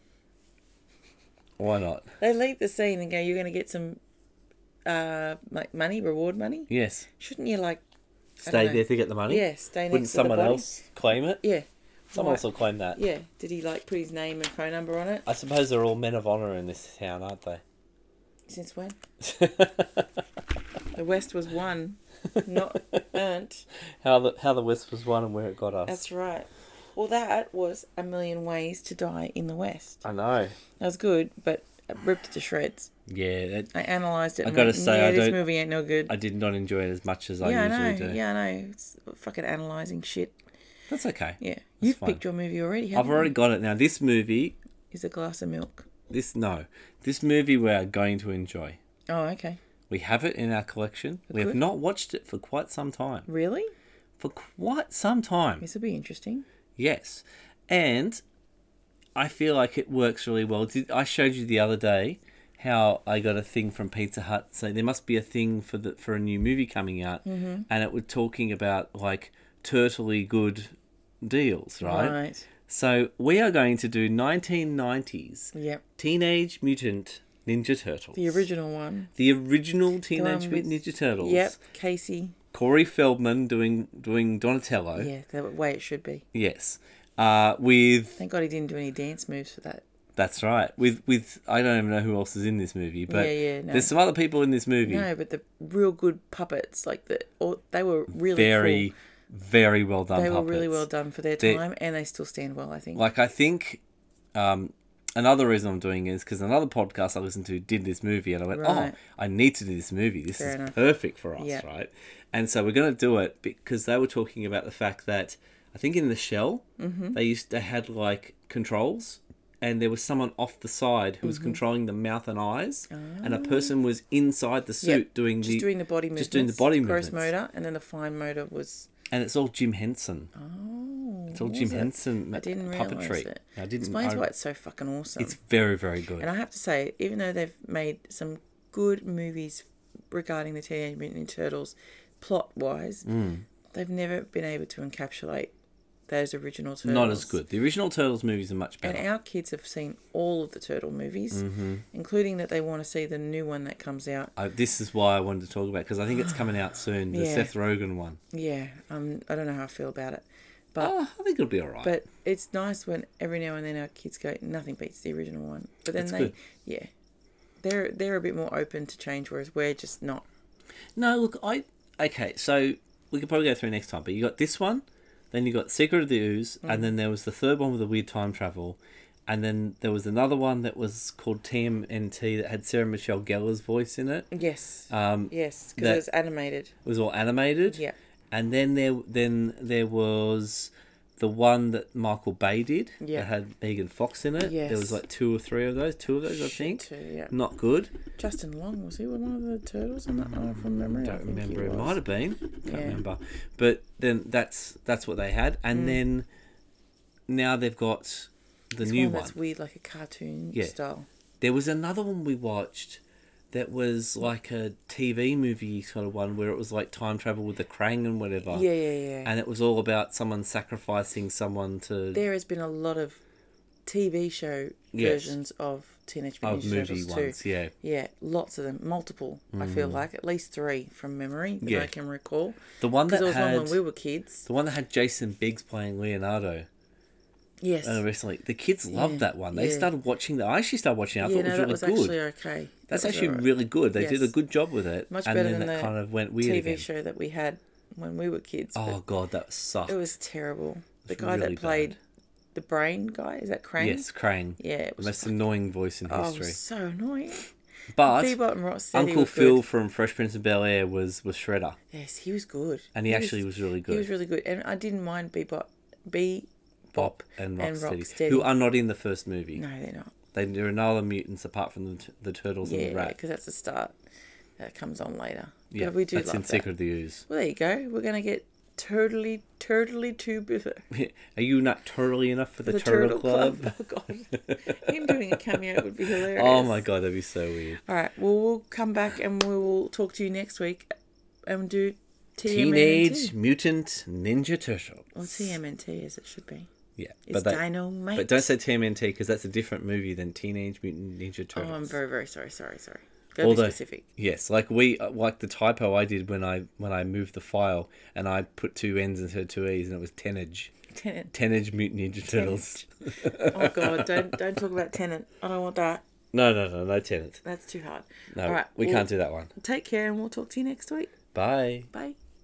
Why not? They leave the scene and go, you're going to get some like money, reward money? Yes. Shouldn't you stay there to get the money? Yeah, stay next Wouldn't to the body? someone else claim it? Yeah. Someone else will claim that. Yeah. Did he put his name and phone number on it? I suppose they're all men of honour in this town, aren't they? Since when? The West was won, not earned. How the West was won and where it got us. That's right. Well, that was A Million Ways to Die in the West. I know. That was good, but ripped it to shreds. Yeah, I analysed it. I and gotta went, say, yeah, I this don't- movie ain't no good. I did not enjoy it as much as I Yeah, I know. usually do. Yeah, I know. It's fucking analysing shit. That's okay. Yeah, you've fine. picked your movie already. Haven't I've already got it now. This movie, Is a glass of milk. this movie we are going to enjoy. Oh, okay. We have it in our collection. We have Good. not watched it for quite some time. Really? For quite some time. This will be interesting. Yes. And I feel like it works really well. I showed you the other day how I got a thing from Pizza Hut. So there must be a thing for a new movie coming out. Mm-hmm. And it was talking about like turtly good deals, right? Right. So we are going to do 1990s Yep. Teenage Mutant Ninja Turtles. The original one. The original Teenage one Mutant with- Ninja Turtles. Yep. Casey. Corey Feldman doing Donatello. Yeah, the way it should be. Yes. With Thank God he didn't do any dance moves for that. that's right. With I don't even know who else is in this movie, but Yeah, no. there's some other people in this movie. No, but the real good puppets, they were really Very, cool. very well done. They were puppets. really well done for their They- time, and they still stand well, I think. Like I think, another reason I'm doing it is because another podcast I listened to did this movie, and I went, Right. "Oh, I need to do this movie. This Fair is enough. perfect for us, Yeah. right?" And so we're going to do it because they were talking about the fact that I think in the shell Mm-hmm. they had like controls, and there was someone off the side who was Mm-hmm. controlling the mouth and eyes, and a person was inside the suit Ah. Yep, doing just doing the body movements. just doing the body gross movements. motor, and then the fine motor was. And it's all Jim Henson. Oh, It's all was Jim it? Henson I didn't puppetry. realise it. I didn't. Explains I- why it's so fucking awesome. It's very, very good. And I have to say, even though they've made some good movies regarding the Teenage Mutant Ninja Turtles, plot-wise, they've never been able to encapsulate those original Turtles. Not as good. The original Turtles movies are much better. And our kids have seen all of the Turtle movies, including that they want to see the new one that comes out. This is why I wanted to talk about because I think it's coming out soon. The Yeah. Seth Rogen one. Yeah, I don't know how I feel about it. But I think it'll be all right. But it's nice when every now and then our kids go, nothing beats the original one. But then That's they, good. they're a bit more open to change, whereas we're just not. No, look, okay, so we could probably go through next time. But you got this one, then you got Secret of the Ooze, and then there was the third one with the weird time travel, and then there was another one that was called TMNT that had Sarah Michelle Gellar's voice in it. Yes. that- Yes, because it's animated. It was all animated. Yeah. And then there was the one that Michael Bay did Yeah. that had Megan Fox in it. Yes. There was like two of those, I think. Too, yeah. Not good. Justin Long, was he one of the turtles in that? Oh, from memory. I Don't think remember. he It was. might have been. Can't Yeah. remember. But then that's what they had, and then now they've got the This new one one. that's weird, like a cartoon Yeah. style. There was another one we watched that was like a TV movie sort of one where it was like time travel with the Krang and whatever. Yeah. And it was all about someone sacrificing someone to There has been a lot of TV show Yes. versions of Teenage Mutant Ninja movie Turtles too. ones. Yeah. Yeah, lots of them, multiple. I feel like at least 3 from memory that Yeah. I can recall. The one Because that there was one had when we were kids. the one that had Jason Biggs playing Leonardo. Yes. Recently, the kids loved Yeah, that one. They yeah. started watching that. I actually started watching it. I Yeah, thought no, it that was was really good. actually okay. That's That was actually alright. really good. They did a Yes. good job with it. Much and better then than that the kind of went weird TV again. show that we had when we were kids. but Oh god, that sucked. it was terrible. The was guy really that played bad. the brain guy, is that Crane? Yes, Crane. Yeah, it The was most annoying voice in oh, it history. was so annoying. But Bebop and Rocksteady Uncle were Phil good. from Fresh Prince of Bel Air was Shredder, Yes, he was good. and he actually was really good. He was really good, and I didn't mind Bebop Bop and and Rocksteady, Rocksteady. who are not in the first movie. No, they're not. There are no other mutants apart from the turtles and the Yeah, rat. because that's the start. That comes on later. Yeah, but we do that's love in that. Secret of the Ooze. Well, there you go. We're gonna get turtly too bitter. Are you not turtly enough for the, The Turtle Club? Oh god, him doing a cameo would be hilarious. Oh my god, that'd be so weird. All right, well we'll come back and we will talk to you next week and do Teenage TMNT. Mutant Ninja Turtles. Or TMNT as it should be. Yeah, It's but Dynamite. but don't say TMNT because that's a different movie than Teenage Mutant Ninja Turtles. Oh, I'm very very sorry. Go be specific. Yes, like the typo I did when I moved the file and I put 2 N's instead of 2 E's and it was Tenage. Teenage Mutant Ninja Turtles. Oh god, don't talk about Tenant. I don't want that. No Tenant. That's too hard. No, All right, we well, can't do that one. Take care and we'll talk to you next week. Bye. Bye.